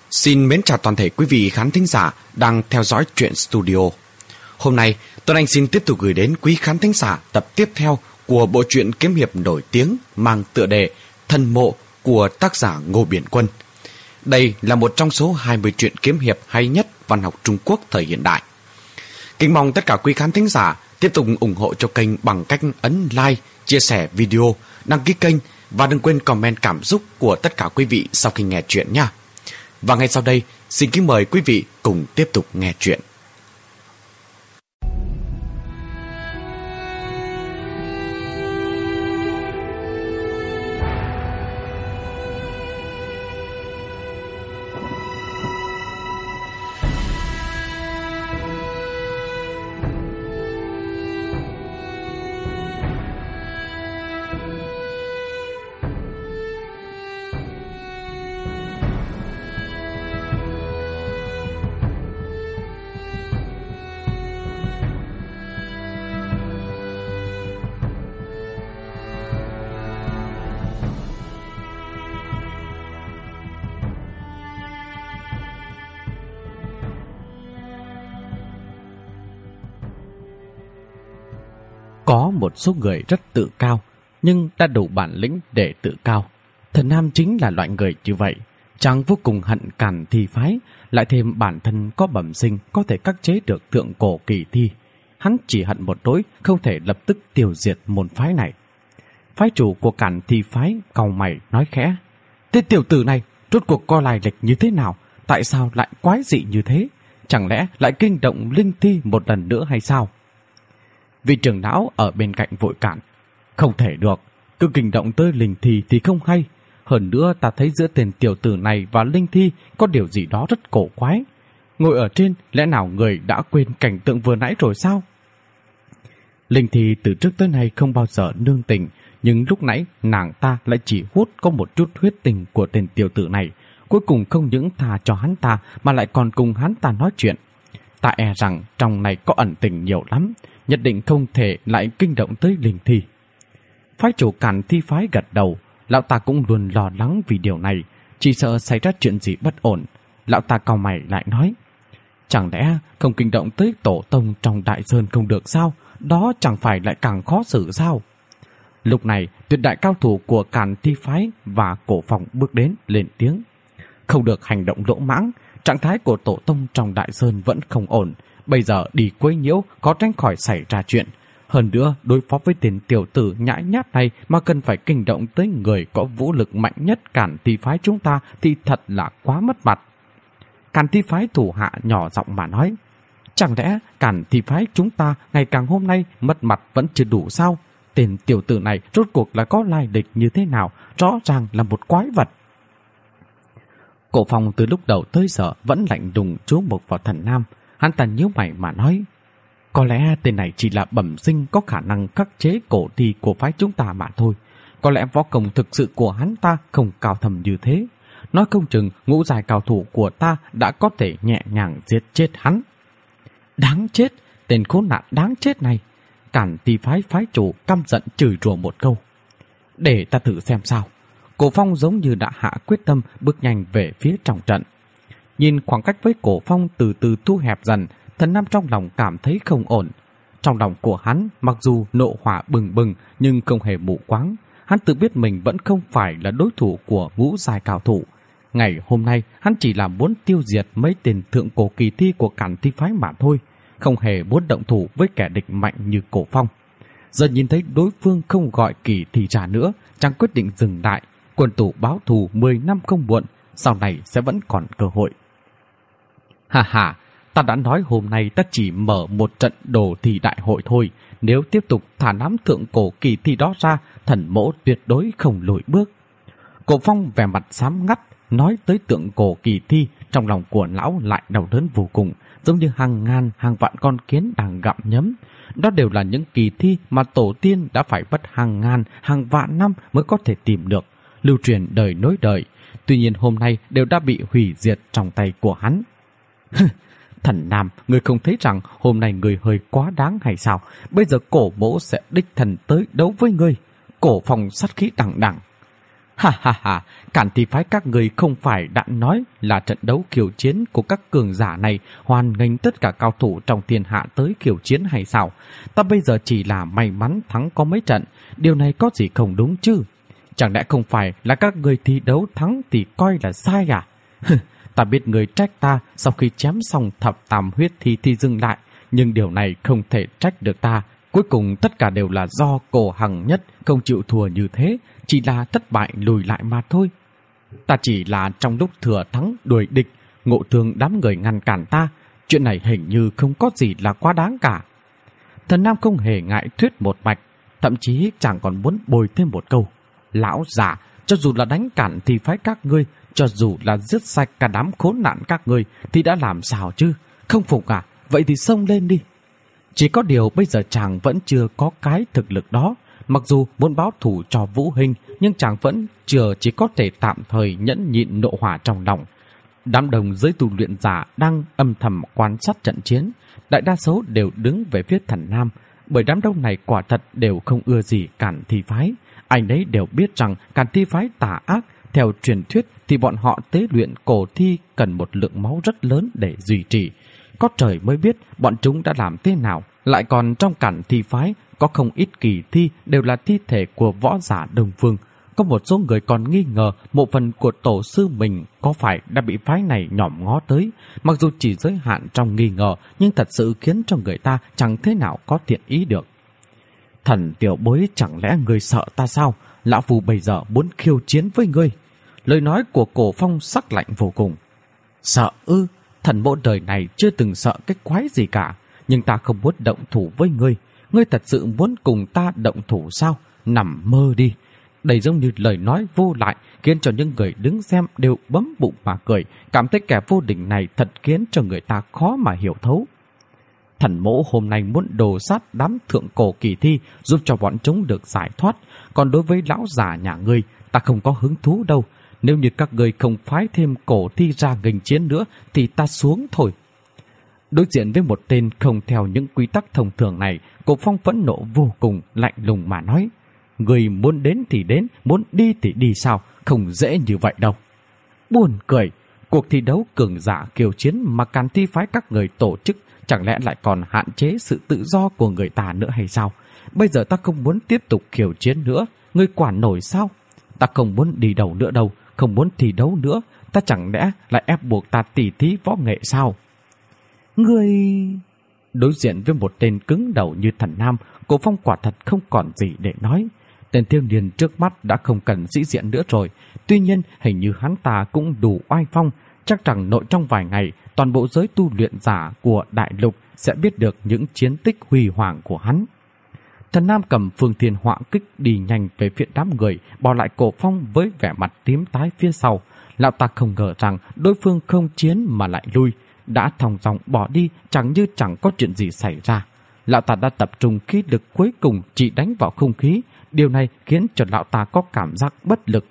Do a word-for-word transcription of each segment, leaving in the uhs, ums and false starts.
Xin mến chào toàn thể quý vị khán thính giả đang theo dõi Truyện Studio. Hôm nay, Tuấn Anh xin tiếp tục gửi đến quý khán thính giả tập tiếp theo của bộ truyện kiếm hiệp nổi tiếng mang tựa đề Thần Mộ của tác giả Ngô Biển Quân. Đây là một trong số hai mươi truyện kiếm hiệp hay nhất văn học Trung Quốc thời hiện đại. Kính mong tất cả quý khán thính giả tiếp tục ủng hộ cho kênh bằng cách ấn like, chia sẻ video, đăng ký kênh và đừng quên comment cảm xúc của tất cả quý vị sau khi nghe truyện nha. Và ngay sau đây, xin kính mời quý vị cùng tiếp tục nghe truyện. Có một số người rất tự cao, nhưng đã đủ bản lĩnh để tự cao. Thần Nam chính là loại người như vậy. Chàng vô cùng hận Càn Thi phái, lại thêm bản thân có bẩm sinh có thể khắc chế được thượng cổ kỳ thi. Hắn chỉ hận một nỗi không thể lập tức tiêu diệt môn phái này. Phái chủ của Càn Thi phái cau mày nói khẽ: "Tên tiểu tử này rốt cuộc có lai lịch như thế nào? Tại sao lại quái dị như thế? Chẳng lẽ lại kinh động linh thi một lần nữa hay sao?" Vị trưởng lão ở bên cạnh vội cản: "Không thể được, cứ kinh động tới linh thi thì không hay. Hơn nữa ta thấy giữa tên tiểu tử này và linh thi có điều gì đó rất cổ quái. Ngồi ở trên, lẽ nào người đã quên cảnh tượng vừa nãy rồi sao?" Linh thi từ trước tới nay không bao giờ nương tình, nhưng lúc nãy nàng ta lại chỉ hút có một chút huyết tình của tên tiểu tử này. Cuối cùng không những tha cho hắn ta mà lại còn cùng hắn ta nói chuyện. Ta e rằng trong này có ẩn tình nhiều lắm, nhất định không thể lại kinh động tới linh thi. Phái chủ Càn Thi phái gật đầu. Lão ta cũng luôn lo lắng vì điều này, chỉ sợ xảy ra chuyện gì bất ổn. Lão ta cau mày lại nói: "Chẳng lẽ không kinh động tới tổ tông trong đại sơn không được sao? Đó chẳng phải lại càng khó xử sao?" Lúc này, tuyệt đại cao thủ của Càn Thi phái và Cổ Phong bước đến lên tiếng: "Không được hành động lỗ mãng, trạng thái của tổ tông trong đại sơn vẫn không ổn. Bây giờ đi quấy nhiễu có tránh khỏi xảy ra chuyện. Hơn nữa, đối phó với tên tiểu tử nhãi nhát này mà cần phải kinh động tới người có vũ lực mạnh nhất Càn Thi phái chúng ta thì thật là quá mất mặt." Càn Thi phái thủ hạ nhỏ giọng mà nói: "Chẳng lẽ Càn Thi phái chúng ta ngày càng hôm nay mất mặt vẫn chưa đủ sao? Tên tiểu tử này rốt cuộc là có lai lịch như thế nào? Rõ ràng là một quái vật." Cổ Phong từ lúc đầu tới giờ vẫn lạnh lùng chú mục vào Thần Nam. Hắn ta nhíu mày mà nói: "Có lẽ tên này chỉ là bẩm sinh có khả năng khắc chế cổ thi của phái chúng ta mà thôi. Có lẽ võ công thực sự của hắn ta không cao thầm như thế. Nói không chừng ngũ giai cao thủ của ta đã có thể nhẹ nhàng giết chết hắn." "Đáng chết, tên khốn nạn đáng chết này!" Càn Thi phái phái chủ căm giận chửi rủa một câu. "Để ta thử xem sao." Cổ Phong giống như đã hạ quyết tâm bước nhanh về phía trong trận. Nhìn khoảng cách với Cổ Phong từ từ thu hẹp dần, Thần Nam trong lòng cảm thấy không ổn. Trong lòng của hắn mặc dù nộ hỏa bừng bừng nhưng không hề mù quáng. Hắn tự biết mình vẫn không phải là đối thủ của ngũ giai cao thủ. Ngày hôm nay hắn chỉ là muốn tiêu diệt mấy tên thượng cổ kỳ thi của Càn Thi phái mà thôi, không hề muốn động thủ với kẻ địch mạnh như Cổ Phong. Giờ nhìn thấy đối phương không gọi kỳ thi ra nữa, chàng quyết định dừng lại. Quân tử báo thù mười năm không muộn, sau này sẽ vẫn còn cơ hội. "Hà hà, ta đã nói hôm nay ta chỉ mở một trận đồ thi đại hội thôi. Nếu tiếp tục thả nắm thượng cổ kỳ thi đó ra, thần mỗ tuyệt đối không lùi bước." Cổ Phong vẻ mặt xám ngắt, nói tới tượng cổ kỳ thi, trong lòng của lão lại đau đớn vô cùng, giống như hàng ngàn hàng vạn con kiến đang gặm nhấm. Đó đều là những kỳ thi mà tổ tiên đã phải mất hàng ngàn, hàng vạn năm mới có thể tìm được, lưu truyền đời nối đời. Tuy nhiên hôm nay đều đã bị hủy diệt trong tay của hắn. "Thần Nam, người không thấy rằng hôm nay người hơi quá đáng hay sao? Bây giờ Cổ mỗ sẽ đích thần tới đấu với ngươi." Cổ Phong sát khí đằng đằng. Ha ha ha, Cản Thi phái các người không phải đã nói là trận đấu khiêu chiến của các cường giả này hoan nghênh tất cả cao thủ trong thiên hạ tới khiêu chiến hay sao? Ta bây giờ chỉ là may mắn thắng có mấy trận, điều này có gì không đúng chứ? Chẳng lẽ không phải là các người thi đấu thắng thì coi là sai à? Ta biết người trách ta sau khi chém xong thập tam huyết thi thì dừng lại, nhưng điều này không thể trách được ta. Cuối cùng tất cả đều là do Cổ Hằng Nhất không chịu thua như thế, chỉ là thất bại lùi lại mà thôi. Ta chỉ là trong lúc thừa thắng đuổi địch, ngộ thương đám người ngăn cản ta, chuyện này hình như không có gì là quá đáng cả. Thần Nam không hề ngại thuyết một mạch, thậm chí chẳng còn muốn bồi thêm một câu. Lão già, cho dù là đánh Cản Thi phái các ngươi, cho dù là giết sạch cả đám khốn nạn các ngươi, thì đã làm sao chứ? Không phục à? Vậy thì xông lên đi. Chỉ có điều bây giờ chàng vẫn chưa có cái thực lực đó. Mặc dù muốn báo thù cho Vũ Hinh, nhưng chàng vẫn chưa chỉ có thể tạm thời nhẫn nhịn nộ hỏa trong lòng. Đám đồng giới tu luyện giả đang âm thầm quan sát trận chiến, đại đa số đều đứng về phía Thần Nam, bởi đám đông này quả thật đều không ưa gì Cản Thi phái. Anh ấy đều biết rằng Cản Thi phái tà ác, theo truyền thuyết thì bọn họ tế luyện cổ thi cần một lượng máu rất lớn để duy trì. Có trời mới biết bọn chúng đã làm thế nào. Lại còn trong Cản Thi phái có không ít kỳ thi đều là thi thể của võ giả Đông Phương. Có một số người còn nghi ngờ mộ phần của tổ sư mình có phải đã bị phái này nhòm ngó tới. Mặc dù chỉ giới hạn trong nghi ngờ, nhưng thật sự khiến cho người ta chẳng thế nào có thiện ý được. Thần tiểu bối, chẳng lẽ người sợ ta sao? Lão Phu bây giờ muốn khiêu chiến với ngươi. Lời nói của Cổ Phong sắc lạnh vô cùng. Sợ ư? Thần mộ đời này chưa từng sợ cái quái gì cả. Nhưng ta không muốn động thủ với ngươi. Ngươi thật sự muốn cùng ta động thủ sao? Nằm mơ đi. Đây giống như lời nói vô lại, khiến cho những người đứng xem đều bấm bụng mà cười, cảm thấy kẻ vô địch này thật khiến cho người ta khó mà hiểu thấu. Thần mỗ hôm nay muốn đồ sát đám thượng cổ kỳ thi, giúp cho bọn chúng được giải thoát. Còn đối với lão già nhà ngươi, ta không có hứng thú đâu. Nếu như các ngươi không phái thêm cổ thi ra nghênh chiến nữa, thì ta xuống thôi. Đối diện với một tên không theo những quy tắc thông thường này, Cổ Phong phẫn nộ vô cùng, lạnh lùng mà nói: người muốn đến thì đến, muốn đi thì đi sao, không dễ như vậy đâu. Buồn cười, cuộc thi đấu cường giả kiêu chiến mà Càn Thi phái các người tổ chức chẳng lẽ lại còn hạn chế sự tự do của người ta nữa hay sao? Bây giờ ta không muốn tiếp tục khiêu chiến nữa, ngươi quản nổi sao? Ta không muốn đi đầu nữa đâu, không muốn thi đấu nữa, ta chẳng lẽ lại ép buộc ta tỉ thí võ nghệ sao? Ngươi... Đối diện với một tên cứng đầu như Thần Nam, Cổ Phong quả thật không còn gì để nói. Tên thiếu niên trước mắt đã không cần sĩ diện nữa rồi. Tuy nhiên hình như hắn ta cũng đủ oai phong. Chắc rằng nội trong vài ngày, toàn bộ giới tu luyện giả của đại lục sẽ biết được những chiến tích huy hoàng của hắn. Thần Nam cầm phương thiên họa kích đi nhanh về phía đám người, bỏ lại Cổ Phong với vẻ mặt tím tái phía sau. Lão ta không ngờ rằng đối phương không chiến mà lại lui, đã thong dong bỏ đi chẳng như chẳng có chuyện gì xảy ra. Lão ta đã tập trung khí lực cuối cùng chỉ đánh vào không khí. Điều này khiến cho lão ta có cảm giác bất lực.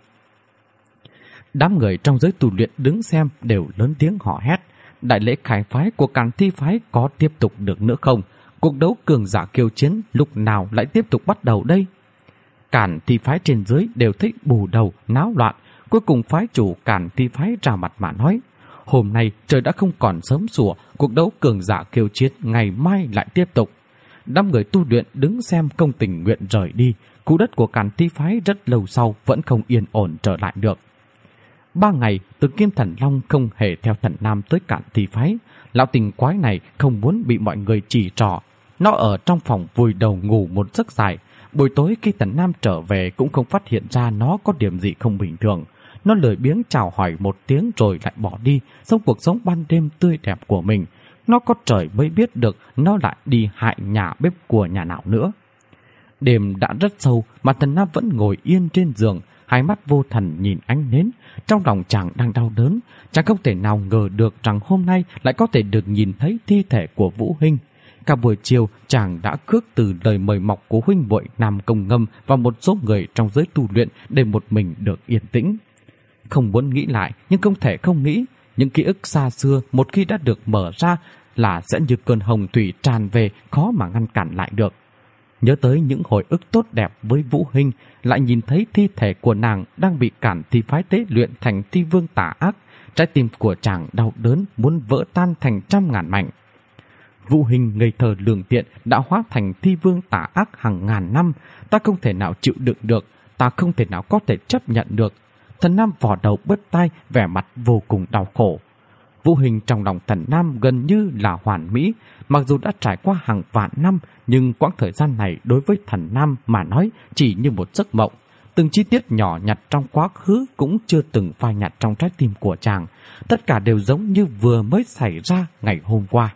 Đám người trong giới tu luyện đứng xem đều lớn tiếng hò hét. Đại lễ khai phái của Càn Thi phái có tiếp tục được nữa không? Cuộc đấu cường giả kiêu chiến lúc nào lại tiếp tục bắt đầu đây? Càn Thi phái trên dưới đều thấy bù đầu, náo loạn. Cuối cùng phái chủ Càn Thi phái ra mặt mà nói: hôm nay trời đã không còn sớm sủa, cuộc đấu cường giả kiêu chiến ngày mai lại tiếp tục. Đám người tu luyện đứng xem không tình nguyện rời đi. Khu đất của Càn Thi phái rất lâu sau vẫn không yên ổn trở lại được. Ba ngày, Từ Kim Thần Long không hề theo Thần Nam tới Càn Thi phái. Lão tình quái này không muốn bị mọi người chỉ trỏ. Nó ở trong phòng vùi đầu ngủ một giấc dài. Buổi tối khi Thần Nam trở về cũng không phát hiện ra nó có điểm gì không bình thường. Nó lười biếng chào hỏi một tiếng rồi lại bỏ đi, sống cuộc sống ban đêm tươi đẹp của mình. Nó có trời mới biết được nó lại đi hại nhà bếp của nhà nào nữa. Đêm đã rất sâu mà Thần Nam vẫn ngồi yên trên giường, hai mắt vô thần nhìn ánh nến. Trong lòng chàng đang đau đớn, chàng không thể nào ngờ được rằng hôm nay lại có thể được nhìn thấy thi thể của Vũ Hinh. Cả buổi chiều chàng đã khước từ lời mời mọc của huynh muội Nam Công Ngâm và một số người trong giới tu luyện để một mình được yên tĩnh. Không muốn nghĩ lại nhưng không thể không nghĩ, những ký ức xa xưa một khi đã được mở ra là sẽ như cơn hồng thủy tràn về, khó mà ngăn cản lại được. Nhớ tới những hồi ức tốt đẹp với Vũ Hinh, lại nhìn thấy thi thể của nàng đang bị cản thi phái tế luyện thành thi vương tà ác, trái tim của chàng đau đớn muốn vỡ tan thành trăm ngàn mảnh. Vũ Hinh ngây thơ lường tiện đã hóa thành thi vương tà ác hàng ngàn năm, ta không thể nào chịu đựng được, ta không thể nào có thể chấp nhận được. Thần Nam vò đầu bứt tai, vẻ mặt vô cùng đau khổ. Vũ Hinh trong lòng Thần Nam gần như là hoàn mỹ, mặc dù đã trải qua hàng vạn năm, nhưng quãng thời gian này đối với Thần Nam mà nói chỉ như một giấc mộng. Từng chi tiết nhỏ nhặt trong quá khứ cũng chưa từng phai nhạt trong trái tim của chàng, tất cả đều giống như vừa mới xảy ra ngày hôm qua.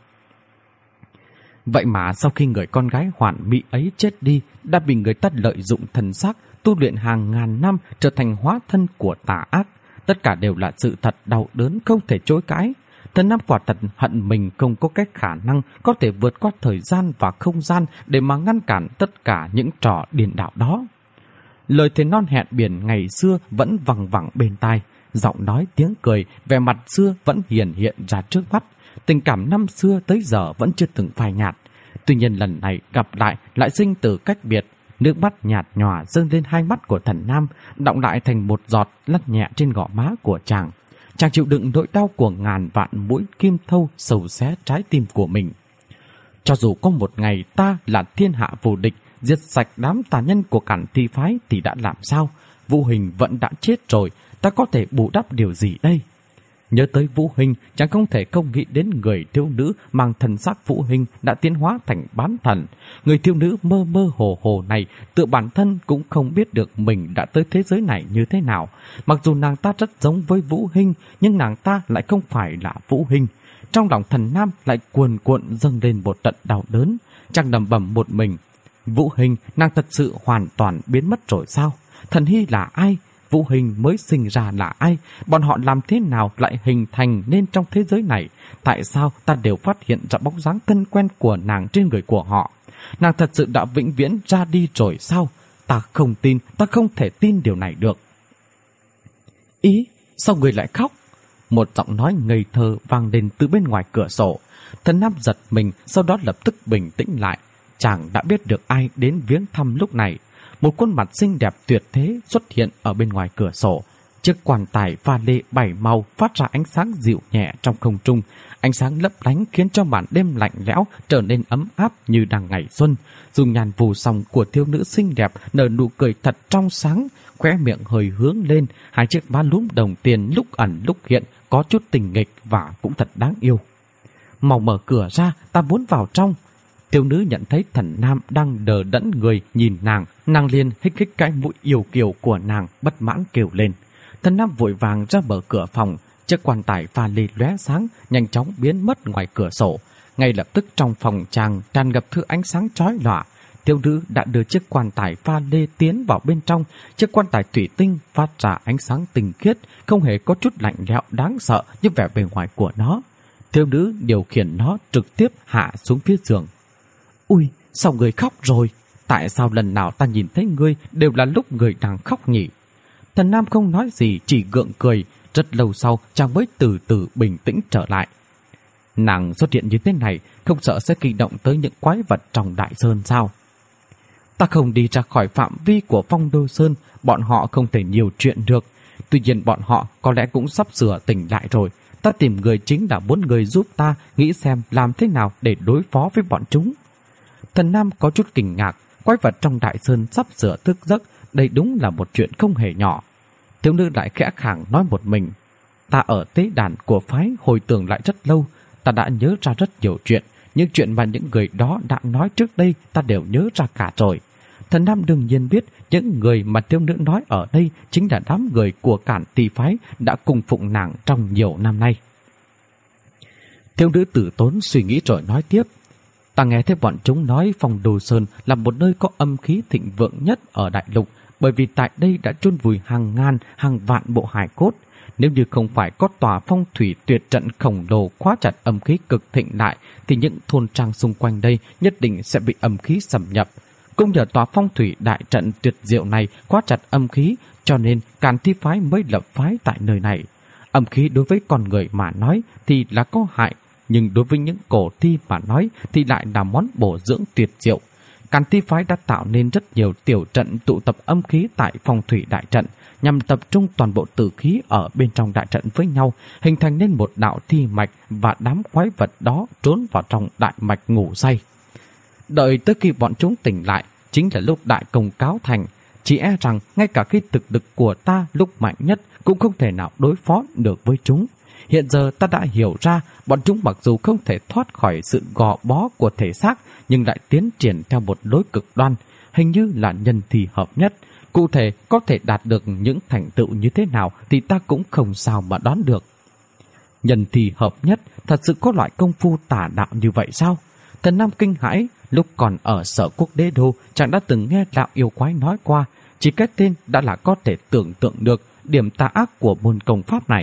Vậy mà sau khi người con gái hoàn mỹ ấy chết đi, đã bị người ta lợi dụng thần xác tu luyện hàng ngàn năm trở thành hóa thân của tà ác. Tất cả đều là sự thật đau đớn không thể chối cãi. Thần Nam quả thật hận mình không có cái khả năng có thể vượt qua thời gian và không gian để mà ngăn cản tất cả những trò điên đảo đó. Lời thề non hẹn biển ngày xưa vẫn văng vẳng bên tai, giọng nói tiếng cười, vẻ mặt xưa vẫn hiển hiện ra trước mắt. Tình cảm năm xưa tới giờ vẫn chưa từng phai nhạt. Tuy nhiên lần này gặp lại lại sinh từ cách biệt. Nước mắt nhạt nhòa dâng lên hai mắt của Thần Nam, đọng lại thành một giọt lăn nhẹ trên gò má của chàng. Chàng chịu đựng nỗi đau của ngàn vạn mũi kim thâu sầu xé trái tim của mình. Cho dù có một ngày ta là thiên hạ vô địch, diệt sạch đám tà nhân của Cản Thi phái thì đã làm sao? Vũ Hinh vẫn đã chết rồi, ta có thể bù đắp điều gì đây? Nhớ tới Vũ Hinh, chẳng không thể không nghĩ đến người thiếu nữ mang thần sắc Vũ Hinh đã tiến hóa thành bán thần. Người thiếu nữ mơ mơ hồ hồ này tự bản thân cũng không biết được mình đã tới thế giới này như thế nào. Mặc dù nàng ta rất giống với Vũ Hinh, nhưng nàng ta lại không phải là Vũ Hinh. Trong lòng Thần Nam lại cuồn cuộn dâng lên một trận đau đớn, chàng lẩm bẩm một mình. Vũ Hinh, nàng thật sự hoàn toàn biến mất rồi sao? Thần Hy là ai? Vũ Hinh mới sinh ra là ai? Bọn họ làm thế nào lại hình thành nên trong thế giới này? Tại sao ta đều phát hiện ra bóng dáng thân quen của nàng trên người của họ? Nàng thật sự đã vĩnh viễn ra đi rồi sao? Ta không tin, ta không thể tin điều này được. Ý, sao người lại khóc? Một giọng nói ngây thơ vang lên từ bên ngoài cửa sổ. Thần Nam giật mình, sau đó lập tức bình tĩnh lại. Chàng đã biết được ai đến viếng thăm lúc này. Một khuôn mặt xinh đẹp tuyệt thế xuất hiện ở bên ngoài cửa sổ. Chiếc quan tài pha lê bảy màu phát ra ánh sáng dịu nhẹ trong không trung. Ánh sáng lấp lánh khiến cho màn đêm lạnh lẽo trở nên ấm áp như đang ngày xuân. Dung nhan vô song của thiếu nữ xinh đẹp nở nụ cười thật trong sáng, khóe miệng hơi hướng lên, hai chiếc má lúm đồng tiền lúc ẩn lúc hiện, có chút tình nghịch và cũng thật đáng yêu. Mau mở cửa ra, ta muốn vào trong. Thiếu nữ nhận thấy Thần Nam đang đờ đẫn người nhìn nàng, nàng liền hích hích cái mũi yêu kiều của nàng, bất mãn kêu lên. Thần Nam vội vàng ra mở cửa phòng, chiếc quan tài pha lê lóe sáng, nhanh chóng biến mất ngoài cửa sổ. Ngay lập tức trong phòng chàng tràn ngập thứ ánh sáng chói lòa. Thiếu nữ đã đưa chiếc quan tài pha lê tiến vào bên trong. Chiếc quan tài thủy tinh phát ra ánh sáng tinh khiết, không hề có chút lạnh lẽo đáng sợ như vẻ bề ngoài của nó. Thiếu nữ điều khiển nó trực tiếp hạ xuống phía giường. Ui, sao người khóc rồi? Tại sao lần nào ta nhìn thấy ngươi đều là lúc người đang khóc nhỉ? Thần Nam không nói gì, chỉ gượng cười. Rất lâu sau chàng mới từ từ bình tĩnh trở lại. Nàng xuất hiện như thế này không sợ sẽ kinh động tới những quái vật trong đại sơn sao? Ta không đi ra khỏi phạm vi của Phong Đô Sơn, bọn họ không thể nhiều chuyện được. Tuy nhiên bọn họ có lẽ cũng sắp sửa tỉnh lại rồi. Ta tìm người chính là muốn người giúp ta nghĩ xem làm thế nào để đối phó với bọn chúng. Thần Nam có chút kinh ngạc, quái vật trong đại sơn sắp sửa thức giấc, đây đúng là một chuyện không hề nhỏ. Thiếu nữ lại khẽ khàng nói một mình. Ta ở tế đàn của phái hồi tưởng lại rất lâu, ta đã nhớ ra rất nhiều chuyện, những chuyện mà những người đó đã nói trước đây ta đều nhớ ra cả rồi. Thần Nam đương nhiên biết những người mà thiếu nữ nói ở đây chính là đám người của Cản Thi phái đã cùng phụng nàng trong nhiều năm nay. Thiếu nữ tử tốn suy nghĩ rồi nói tiếp. Ta nghe thấy bọn chúng nói Phong Đô Sơn là một nơi có âm khí thịnh vượng nhất ở đại lục, bởi vì tại đây đã chôn vùi hàng ngàn, hàng vạn bộ hài cốt. Nếu như không phải có tòa phong thủy tuyệt trận khổng lồ khóa chặt âm khí cực thịnh lại, thì những thôn trang xung quanh đây nhất định sẽ bị âm khí xâm nhập. Cũng nhờ tòa phong thủy đại trận tuyệt diệu này khóa chặt âm khí, cho nên Càn Thi phái mới lập phái tại nơi này. Âm khí đối với con người mà nói thì là có hại, nhưng đối với những cổ thi mà nói thì lại là món bổ dưỡng tuyệt diệu. Càn Thi phái đã tạo nên rất nhiều tiểu trận tụ tập âm khí tại phong thủy đại trận, nhằm tập trung toàn bộ tử khí ở bên trong đại trận với nhau, hình thành nên một đạo thi mạch, và đám quái vật đó trốn vào trong đại mạch ngủ say. Đợi tới khi bọn chúng tỉnh lại, chính là lúc đại công cáo thành. Chỉ e rằng ngay cả khi thực lực của ta lúc mạnh nhất cũng không thể nào đối phó được với chúng. Hiện giờ ta đã hiểu ra, bọn chúng mặc dù không thể thoát khỏi sự gò bó của thể xác, nhưng lại tiến triển theo một lối cực đoan, hình như là nhân thì hợp nhất. Cụ thể có thể đạt được những thành tựu như thế nào thì ta cũng không sao mà đoán được. Nhân thì hợp nhất, thật sự có loại công phu tà đạo như vậy sao? Thần Nam kinh hãi, lúc còn ở Sở Quốc Đế Đô, chàng đã từng nghe đạo yêu quái nói qua, chỉ cái tên đã là có thể tưởng tượng được điểm tà ác của môn công pháp này.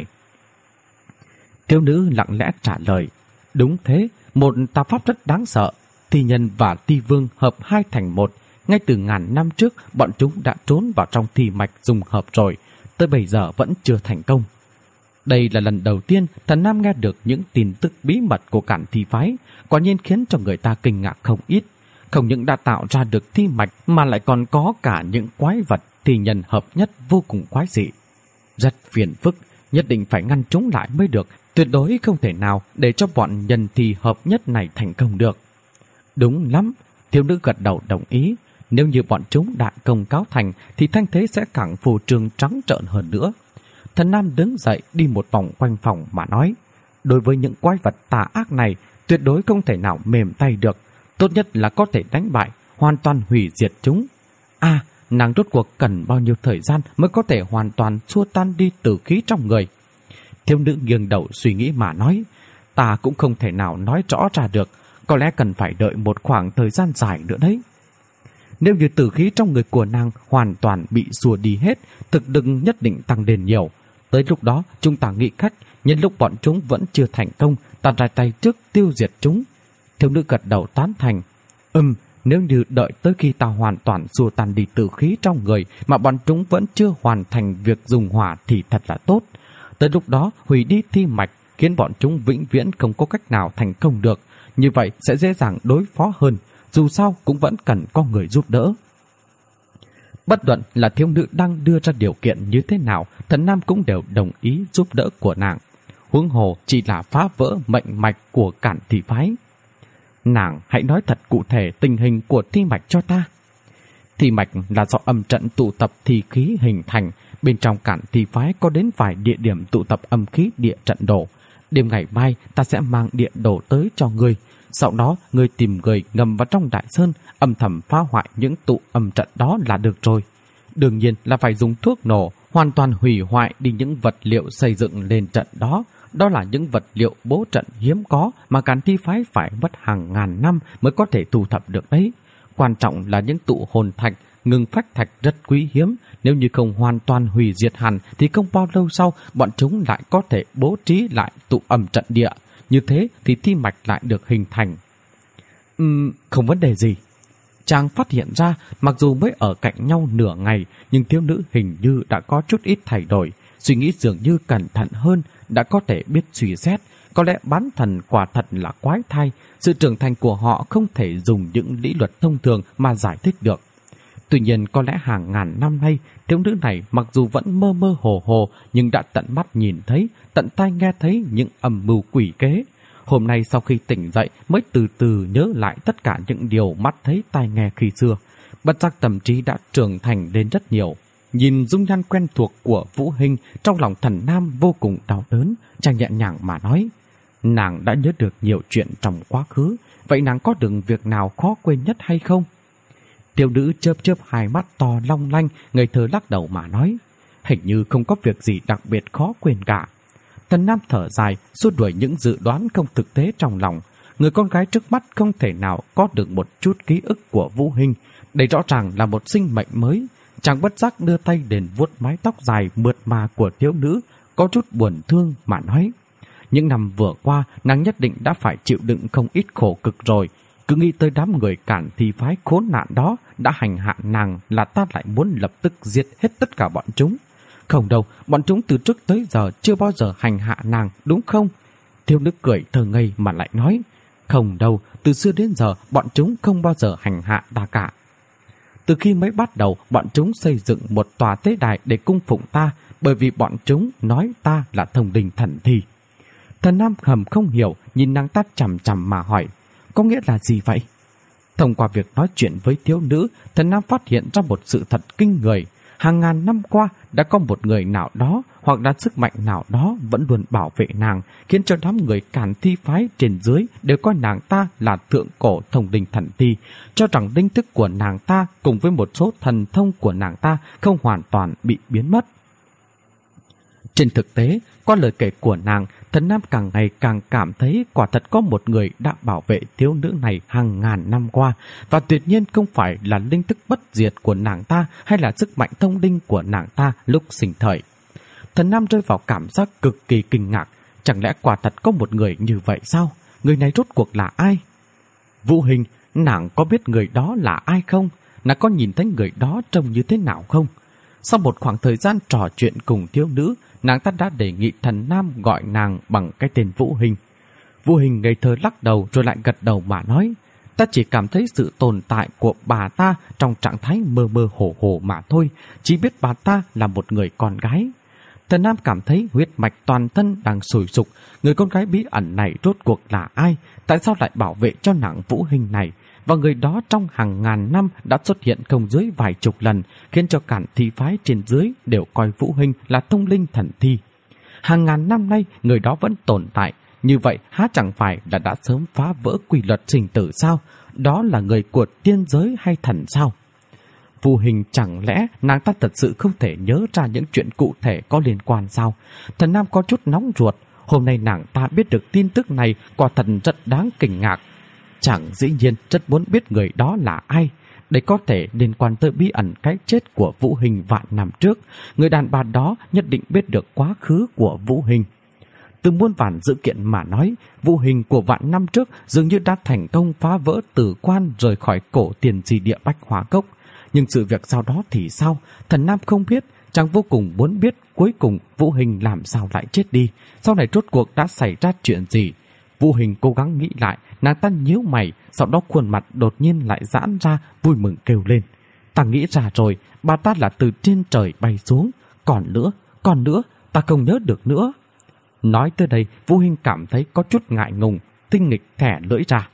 Thiếu nữ lặng lẽ trả lời, đúng thế, một tà pháp rất đáng sợ. Thi nhân và thi vương hợp hai thành một. Ngay từ ngàn năm trước, bọn chúng đã trốn vào trong thi mạch dùng hợp rồi, tới bây giờ vẫn chưa thành công. Đây là lần đầu tiên Thần Nam nghe được những tin tức bí mật của Càn Thi phái, quả nhiên khiến cho người ta kinh ngạc không ít. Không những đã tạo ra được thi mạch mà lại còn có cả những quái vật thi nhân hợp nhất vô cùng quái dị. Rất phiền phức, nhất định phải ngăn chúng lại mới được, tuyệt đối không thể nào để cho bọn nhân thi hợp nhất này thành công được. Đúng lắm, thiếu nữ gật đầu đồng ý. Nếu như bọn chúng đại công cáo thành thì thanh thế sẽ càng phù trương trắng trợn hơn nữa. Thần Nam đứng dậy đi một vòng quanh phòng mà nói, đối với những quái vật tà ác này tuyệt đối không thể nào mềm tay được, tốt nhất là có thể đánh bại, hoàn toàn hủy diệt chúng. À, nàng rốt cuộc cần bao nhiêu thời gian mới có thể hoàn toàn xua tan đi tử khí trong người? Thiếu nữ nghiêng đầu suy nghĩ mà nói, ta cũng không thể nào nói rõ ra được, có lẽ cần phải đợi một khoảng thời gian dài nữa đấy. Nếu như tử khí trong người của nàng hoàn toàn bị xua đi hết, thực lực nhất định tăng lên nhiều. Tới lúc đó chúng ta nghĩ cách, nhân lúc bọn chúng vẫn chưa thành công, ta ra tay trước tiêu diệt chúng. Thiếu nữ gật đầu tán thành. Ừm, nếu như đợi tới khi ta hoàn toàn xua tan đi tử khí trong người mà bọn chúng vẫn chưa hoàn thành việc dùng hỏa thì thật là tốt. Tới lúc đó hủy đi thi mạch, khiến bọn chúng vĩnh viễn không có cách nào thành công được. Như vậy sẽ dễ dàng đối phó hơn, dù sao cũng vẫn cần có người giúp đỡ. Bất luận là thiếu nữ đang đưa ra điều kiện như thế nào, Thần Nam cũng đều đồng ý giúp đỡ của nàng. Huống hồ chỉ là phá vỡ mệnh mạch của Càn Thi phái. Nàng hãy nói thật cụ thể tình hình của thi mạch cho ta. Thi mạch là do âm trận tụ tập thi khí hình thành. Bên trong Càn Thi phái có đến vài địa điểm tụ tập âm khí địa trận đồ. Đêm ngày mai ta sẽ mang địa đồ tới cho ngươi. Sau đó ngươi tìm người ngầm vào trong đại sơn, âm thầm phá hoại những tụ âm trận đó là được rồi. Đương nhiên là phải dùng thuốc nổ, hoàn toàn hủy hoại đi những vật liệu xây dựng lên trận đó. Đó là những vật liệu bố trận hiếm có mà Càn Thi phái phải mất hàng ngàn năm mới có thể thu thập được đấy. Quan trọng là những tụ hồn thạch, ngưng phách thạch rất quý hiếm. Nếu như không hoàn toàn hủy diệt hẳn thì không bao lâu sau bọn chúng lại có thể bố trí lại tụ âm trận địa. Như thế thì thi mạch lại được hình thành. Ừm, không vấn đề gì. Chàng phát hiện ra mặc dù mới ở cạnh nhau nửa ngày, nhưng thiếu nữ hình như đã có chút ít thay đổi. Suy nghĩ dường như cẩn thận hơn, đã có thể biết suy xét. Có lẽ bán thần quả thật là quái thai. Sự trưởng thành của họ không thể dùng những lý luật thông thường mà giải thích được. Tuy nhiên có lẽ hàng ngàn năm nay, thiếu nữ này mặc dù vẫn mơ mơ hồ hồ, nhưng đã tận mắt nhìn thấy, tận tai nghe thấy những âm mưu quỷ kế. Hôm nay sau khi tỉnh dậy mới từ từ nhớ lại tất cả những điều mắt thấy tai nghe khi xưa. Bất giác tâm trí đã trưởng thành đến rất nhiều. Nhìn dung nhan quen thuộc của Vũ Hinh, trong lòng Thần Nam vô cùng đau đớn, chàng nhẹ nhàng mà nói. Nàng đã nhớ được nhiều chuyện trong quá khứ, vậy nàng có được việc nào khó quên nhất hay không? Tiểu nữ chớp chớp hai mắt to long lanh, ngây thơ lắc đầu mà nói. Hình như không có việc gì đặc biệt khó quên cả. Thần Nam thở dài, xua đuổi những dự đoán không thực tế trong lòng. Người con gái trước mắt không thể nào có được một chút ký ức của Vũ Hinh. Đây rõ ràng là một sinh mệnh mới. Chàng bất giác đưa tay đến vuốt mái tóc dài mượt mà của thiếu nữ, có chút buồn thương mà nói. Những năm vừa qua, nàng nhất định đã phải chịu đựng không ít khổ cực rồi. Cứ nghĩ tới đám người Càn Thi phái khốn nạn đó đã hành hạ nàng là ta lại muốn lập tức giết hết tất cả bọn chúng. Không đâu, bọn chúng từ trước tới giờ chưa bao giờ hành hạ nàng, đúng không? Thiếu nữ cười thơ ngây mà lại nói. Không đâu, từ xưa đến giờ bọn chúng không bao giờ hành hạ ta cả. Từ khi mới bắt đầu, bọn chúng xây dựng một tòa tế đài để cung phụng ta, bởi vì bọn chúng nói ta là thông linh thần thi. Thần Nam Hầm không hiểu, nhìn nàng ta chằm chằm mà hỏi, có nghĩa là gì vậy? Thông qua việc nói chuyện với thiếu nữ, Thần Nam phát hiện ra một sự thật kinh người. Hàng ngàn năm qua đã có một người nào đó hoặc là sức mạnh nào đó vẫn luôn bảo vệ nàng, khiến cho đám người Càn Thi phái trên dưới đều coi nàng ta là thượng cổ thông linh thần thi, cho rằng linh thức của nàng ta cùng với một số thần thông của nàng ta không hoàn toàn bị biến mất. Trên thực tế, qua lời kể của nàng, Thần Nam càng ngày càng cảm thấy quả thật có một người đã bảo vệ thiếu nữ này hàng ngàn năm qua, và tuyệt nhiên không phải là linh thức bất diệt của nàng ta hay là sức mạnh thông linh của nàng ta lúc sinh thời. Thần Nam rơi vào cảm giác cực kỳ kinh ngạc, chẳng lẽ quả thật có một người như vậy sao? Người này rốt cuộc là ai? Vũ Hình, nàng có biết người đó là ai không? Nàng có nhìn thấy người đó trông như thế nào không? Sau một khoảng thời gian trò chuyện cùng thiếu nữ, nàng ta đã đề nghị Thần Nam gọi nàng bằng cái tên Vũ Hình. Vũ Hình ngây thơ lắc đầu rồi lại gật đầu mà nói, ta chỉ cảm thấy sự tồn tại của bà ta trong trạng thái mơ mơ hồ hồ mà thôi, chỉ biết bà ta là một người con gái. Thần Nam cảm thấy huyết mạch toàn thân đang sôi sục, người con gái bí ẩn này rốt cuộc là ai, tại sao lại bảo vệ cho nàng Vũ Hình này, và người đó trong hàng ngàn năm đã xuất hiện không dưới vài chục lần, khiến cho Càn Thi phái trên dưới đều coi Vũ Hình là thông linh thần thi. Hàng ngàn năm nay người đó vẫn tồn tại, như vậy há chẳng phải là đã sớm phá vỡ quy luật sinh tử sao? Đó là người của tiên giới hay thần sao? Vũ Hình chẳng lẽ nàng ta thật sự không thể nhớ ra những chuyện cụ thể có liên quan sao? Thần Nam có chút nóng ruột, hôm nay nàng ta biết được tin tức này quả thật rất đáng kinh ngạc. Chẳng dĩ nhiên rất muốn biết người đó là ai, để có thể liên quan tới bí ẩn cái chết của Vũ Hình vạn năm trước. Người đàn bà đó nhất định biết được quá khứ của Vũ Hình. Từ muôn vàn sự kiện mà nói, Vũ Hình của vạn năm trước dường như đã thành công phá vỡ tử quan rời khỏi cổ tiền di địa Bách Hóa Cốc. Nhưng sự việc sau đó thì sao? Thần Nam không biết, chàng vô cùng muốn biết cuối cùng Vũ Hình làm sao lại chết đi, sau này rốt cuộc đã xảy ra chuyện gì. Vũ Hình cố gắng nghĩ lại, nàng ta nhíu mày, sau đó khuôn mặt đột nhiên lại giãn ra, vui mừng kêu lên. Ta nghĩ ra rồi, bà ta là từ trên trời bay xuống, còn nữa, còn nữa, ta không nhớ được nữa. Nói tới đây, Vũ Hình cảm thấy có chút ngại ngùng, tinh nghịch thẻ lưỡi ra.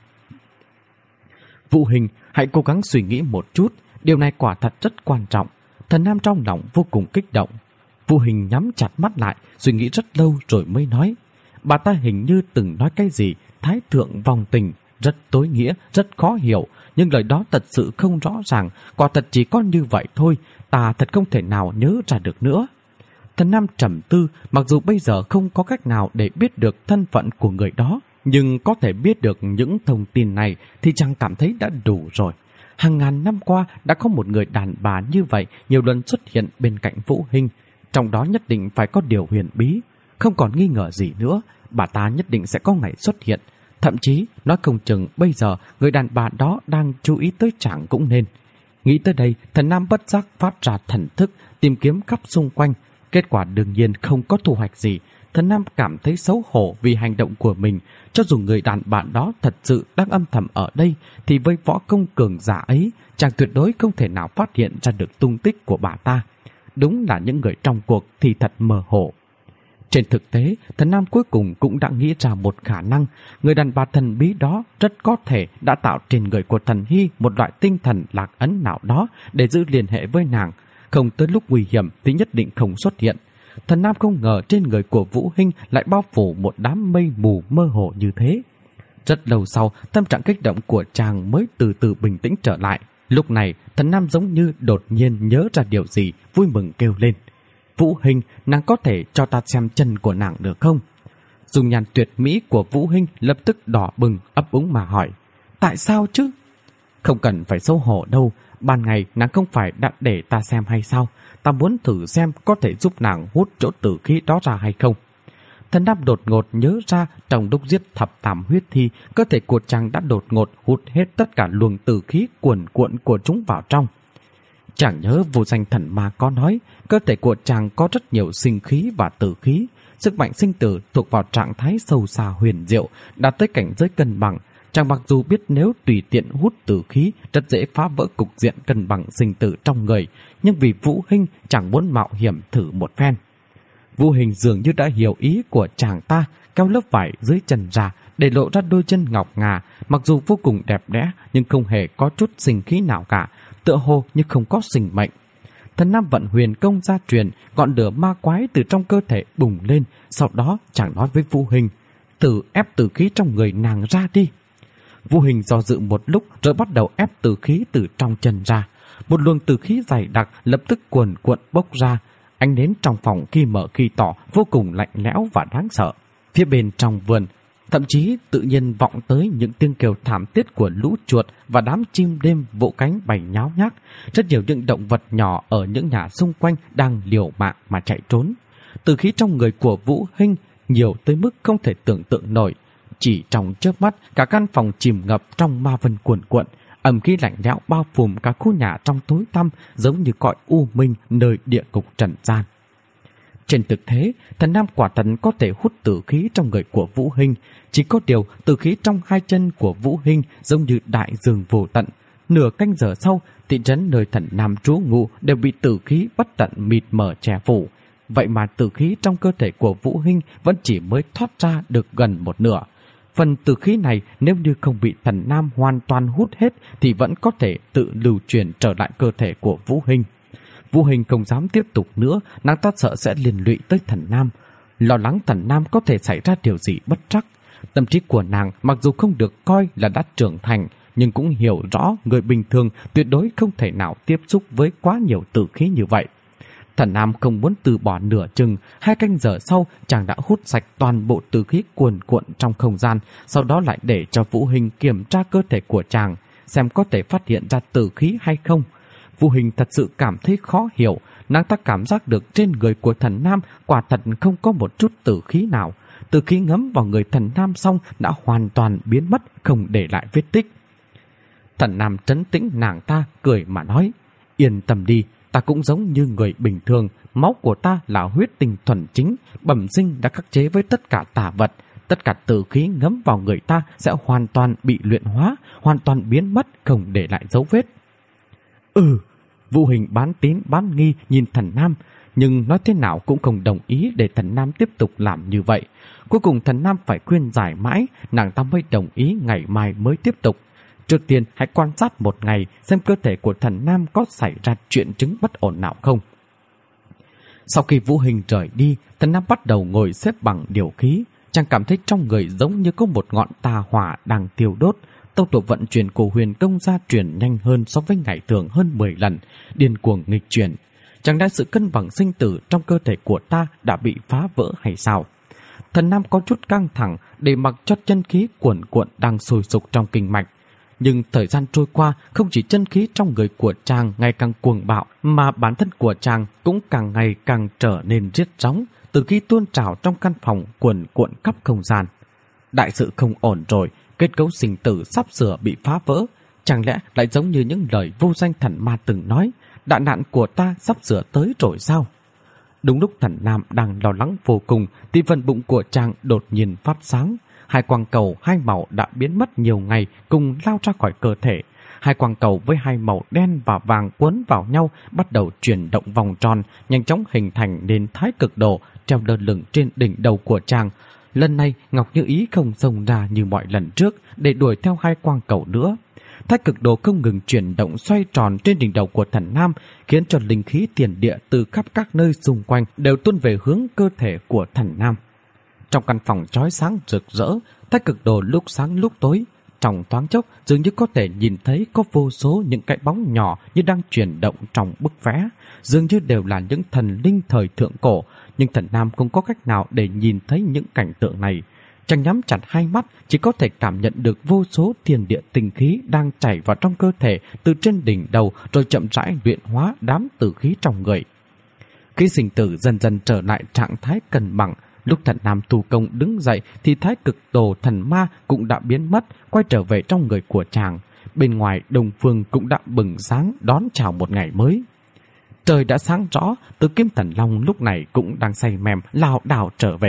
Vũ Hình, hãy cố gắng suy nghĩ một chút, điều này quả thật rất quan trọng. Thần Nam trong lòng vô cùng kích động. Vũ Hình nhắm chặt mắt lại, suy nghĩ rất lâu rồi mới nói. Bà ta hình như từng nói cái gì thái thượng vòng tình, rất tối nghĩa, rất khó hiểu, nhưng lời đó thật sự không rõ ràng, quả thật chỉ có như vậy thôi, ta thật không thể nào nhớ ra được nữa. Thần Nam trầm tư, mặc dù bây giờ không có cách nào để biết được thân phận của người đó, nhưng có thể biết được những thông tin này thì chàng cảm thấy đã đủ rồi. Hàng ngàn năm qua đã có một người đàn bà như vậy nhiều lần xuất hiện bên cạnh Vũ Hình, trong đó nhất định phải có điều huyền bí. Không còn nghi ngờ gì nữa, bà ta nhất định sẽ có ngày xuất hiện. Thậm chí, nói không chừng bây giờ người đàn bà đó đang chú ý tới chàng cũng nên. Nghĩ tới đây, Thần Nam bất giác phát ra thần thức, tìm kiếm khắp xung quanh. Kết quả đương nhiên không có thu hoạch gì. Thần Nam cảm thấy xấu hổ vì hành động của mình. Cho dù người đàn bà đó thật sự đang âm thầm ở đây, thì với võ công cường giả ấy, chàng tuyệt đối không thể nào phát hiện ra được tung tích của bà ta. Đúng là những người trong cuộc thì thật mơ hồ. Trên thực tế, Thần Nam cuối cùng cũng đã nghĩ ra một khả năng. Người đàn bà thần bí đó rất có thể đã tạo trên người của Thần Hy một loại tinh thần lạc ấn nào đó để giữ liên hệ với nàng. Không tới lúc nguy hiểm thì nhất định không xuất hiện. Thần Nam không ngờ trên người của Vũ Hình lại bao phủ một đám mây mù mơ hồ như thế. Rất lâu sau, tâm trạng kích động của chàng mới từ từ bình tĩnh trở lại. Lúc này, Thần Nam giống như đột nhiên nhớ ra điều gì, vui mừng kêu lên. Vũ Hình, nàng có thể cho ta xem chân của nàng được không? Dung nhan tuyệt mỹ của Vũ Hình lập tức đỏ bừng, ấp úng mà hỏi. Tại sao chứ? Không cần phải xấu hổ đâu, ban ngày nàng không phải đã để ta xem hay sao? Ta muốn thử xem có thể giúp nàng hút chỗ tử khí đó ra hay không. Thần Nam đột ngột nhớ ra trong lúc giết thập tam huyết thi, cơ thể của chàng đã đột ngột hút hết tất cả luồng tử khí cuồn cuộn của chúng vào trong. Chàng nhớ Vô Danh Thần Ma có nói, cơ thể của chàng có rất nhiều sinh khí và tử khí, sức mạnh sinh tử thuộc vào trạng thái sâu xa huyền diệu, đạt tới cảnh giới cân bằng. Chàng mặc dù biết nếu tùy tiện hút tử khí rất dễ phá vỡ cục diện cân bằng sinh tử trong người, nhưng vì Vũ Hinh chẳng muốn mạo hiểm thử một phen. Vũ Hinh dường như đã hiểu ý của chàng ta, kéo lớp vải dưới chân ra để lộ ra đôi chân ngọc ngà, mặc dù vô cùng đẹp đẽ nhưng không hề có chút sinh khí nào cả, tựa hồ như không có sinh mệnh. Thần Nam vận huyền công gia truyền, ngọn lửa ma quái từ trong cơ thể bùng lên, sau đó chàng nói với Vũ Hinh: "Tự ép tử khí trong người nàng ra đi." Vũ Hinh do dự một lúc rồi bắt đầu ép tử khí từ trong chân ra. Một luồng tử khí dày đặc lập tức cuồn cuộn bốc ra. Ánh nến trong phòng khi mở khi tỏ vô cùng lạnh lẽo và đáng sợ. Phía bên trong vườn, thậm chí tự nhiên vọng tới những tiếng kêu thảm thiết của lũ chuột và đám chim đêm vỗ cánh bay nháo nhác. Rất nhiều những động vật nhỏ ở những nhà xung quanh đang liều mạng mà chạy trốn. Tử khí trong người của Vũ Hinh nhiều tới mức không thể tưởng tượng nổi. Chỉ trong chớp mắt, cả căn phòng chìm ngập trong ma vân cuồn cuộn, ẩm khí lạnh lẽo bao trùm cả khu nhà trong tối tăm, giống như cõi u minh nơi địa ngục trần gian. Trên thực thế, thần nam quả thật có thể hút tử khí trong người của Vũ Hinh, chỉ có điều tử khí trong hai chân của Vũ Hinh giống như đại dương vô tận. Nửa canh giờ sau, thị trấn nơi thần nam trú ngụ đều bị tử khí bất tận mịt mờ che phủ. Vậy mà tử khí trong cơ thể của Vũ Hinh vẫn chỉ mới thoát ra được gần một nửa. Phần tử khí này nếu như không bị thần nam hoàn toàn hút hết thì vẫn có thể tự lưu truyền trở lại cơ thể của Vũ Hinh. Vũ Hinh không dám tiếp tục nữa, nàng ta sợ sẽ liên lụy tới thần nam, lo lắng thần nam có thể xảy ra điều gì bất trắc. Tâm trí của nàng mặc dù không được coi là đã trưởng thành, nhưng cũng hiểu rõ người bình thường tuyệt đối không thể nào tiếp xúc với quá nhiều tử khí như vậy. Thần nam không muốn từ bỏ nửa chừng, hai canh giờ sau chàng đã hút sạch toàn bộ tử khí cuồn cuộn trong không gian, sau đó lại để cho Vũ Hinh kiểm tra cơ thể của chàng, xem có thể phát hiện ra tử khí hay không. Vũ Hinh thật sự cảm thấy khó hiểu, nàng ta cảm giác được trên người của thần nam quả thật không có một chút tử khí nào. Tử khí ngấm vào người thần nam xong đã hoàn toàn biến mất, không để lại vết tích. Thần nam trấn tĩnh nàng ta, cười mà nói: "Yên tâm đi, ta cũng giống như người bình thường, máu của ta là huyết tinh thuần chính, bẩm sinh đã khắc chế với tất cả tà vật, tất cả tử khí ngấm vào người ta sẽ hoàn toàn bị luyện hóa, hoàn toàn biến mất, không để lại dấu vết." Ừ, Vũ Hinh bán tín bán nghi nhìn thần nam, nhưng nói thế nào cũng không đồng ý để thần nam tiếp tục làm như vậy. Cuối cùng thần nam phải khuyên giải mãi, nàng ta mới đồng ý ngày mai mới tiếp tục. Trước tiên hãy quan sát một ngày xem cơ thể của thần nam có xảy ra chuyện chứng bất ổn nào không. Sau khi Vũ Hinh rời đi, thần nam bắt đầu ngồi xếp bằng điều khí. Chàng cảm thấy trong người giống như có một ngọn tà hỏa đang thiêu đốt. Tốc độ vận chuyển của huyền công gia truyền nhanh hơn so với ngày thường hơn mười lần, điên cuồng nghịch chuyển. Chẳng lẽ sự cân bằng sinh tử trong cơ thể của ta đã bị phá vỡ hay sao? Thần nam có chút căng thẳng để mặc cho chân khí cuồn cuộn đang sôi sục trong kinh mạch. Nhưng thời gian trôi qua, không chỉ chân khí trong người của chàng ngày càng cuồng bạo, mà bản thân của chàng cũng càng ngày càng trở nên riết róng, từ khi tuôn trào trong căn phòng cuồn cuộn khắp không gian. Đại sự không ổn rồi, kết cấu sinh tử sắp sửa bị phá vỡ. Chẳng lẽ lại giống như những lời vô danh thần ma từng nói, đại nạn của ta sắp sửa tới rồi sao? Đúng lúc thần nam đang lo lắng vô cùng thì phần bụng của chàng đột nhiên phát sáng. Hai quang cầu hai màu đã biến mất nhiều ngày cùng lao ra khỏi cơ thể. Hai quang cầu với hai màu đen và vàng quấn vào nhau bắt đầu chuyển động vòng tròn, nhanh chóng hình thành nên thái cực đồ treo lơ lửng trên đỉnh đầu của chàng. Lần này Ngọc Như Ý không xông ra như mọi lần trước để đuổi theo hai quang cầu nữa. Thái cực đồ không ngừng chuyển động xoay tròn trên đỉnh đầu của thần nam, khiến cho linh khí tiền địa từ khắp các nơi xung quanh đều tuôn về hướng cơ thể của thần nam. Trong căn phòng chói sáng rực rỡ, thái cực đồ lúc sáng lúc tối, trong thoáng chốc dường như có thể nhìn thấy có vô số những cái bóng nhỏ như đang chuyển động trong bức vẽ, dường như đều là những thần linh thời thượng cổ, nhưng thần nam không có cách nào để nhìn thấy những cảnh tượng này. Chàng nhắm chặt hai mắt, chỉ có thể cảm nhận được vô số thiên địa tinh khí đang chảy vào trong cơ thể từ trên đỉnh đầu rồi chậm rãi luyện hóa đám tử khí trong người. Khi sinh tử dần dần trở lại trạng thái cân bằng, lúc thần nam thu công đứng dậy thì thái cực đồ thần ma cũng đã biến mất, quay trở về trong người của chàng. Bên ngoài đông phương cũng đã bừng sáng đón chào một ngày mới. Trời đã sáng rõ, Tử Kim Thần Long lúc này cũng đang say mềm lao đảo trở về.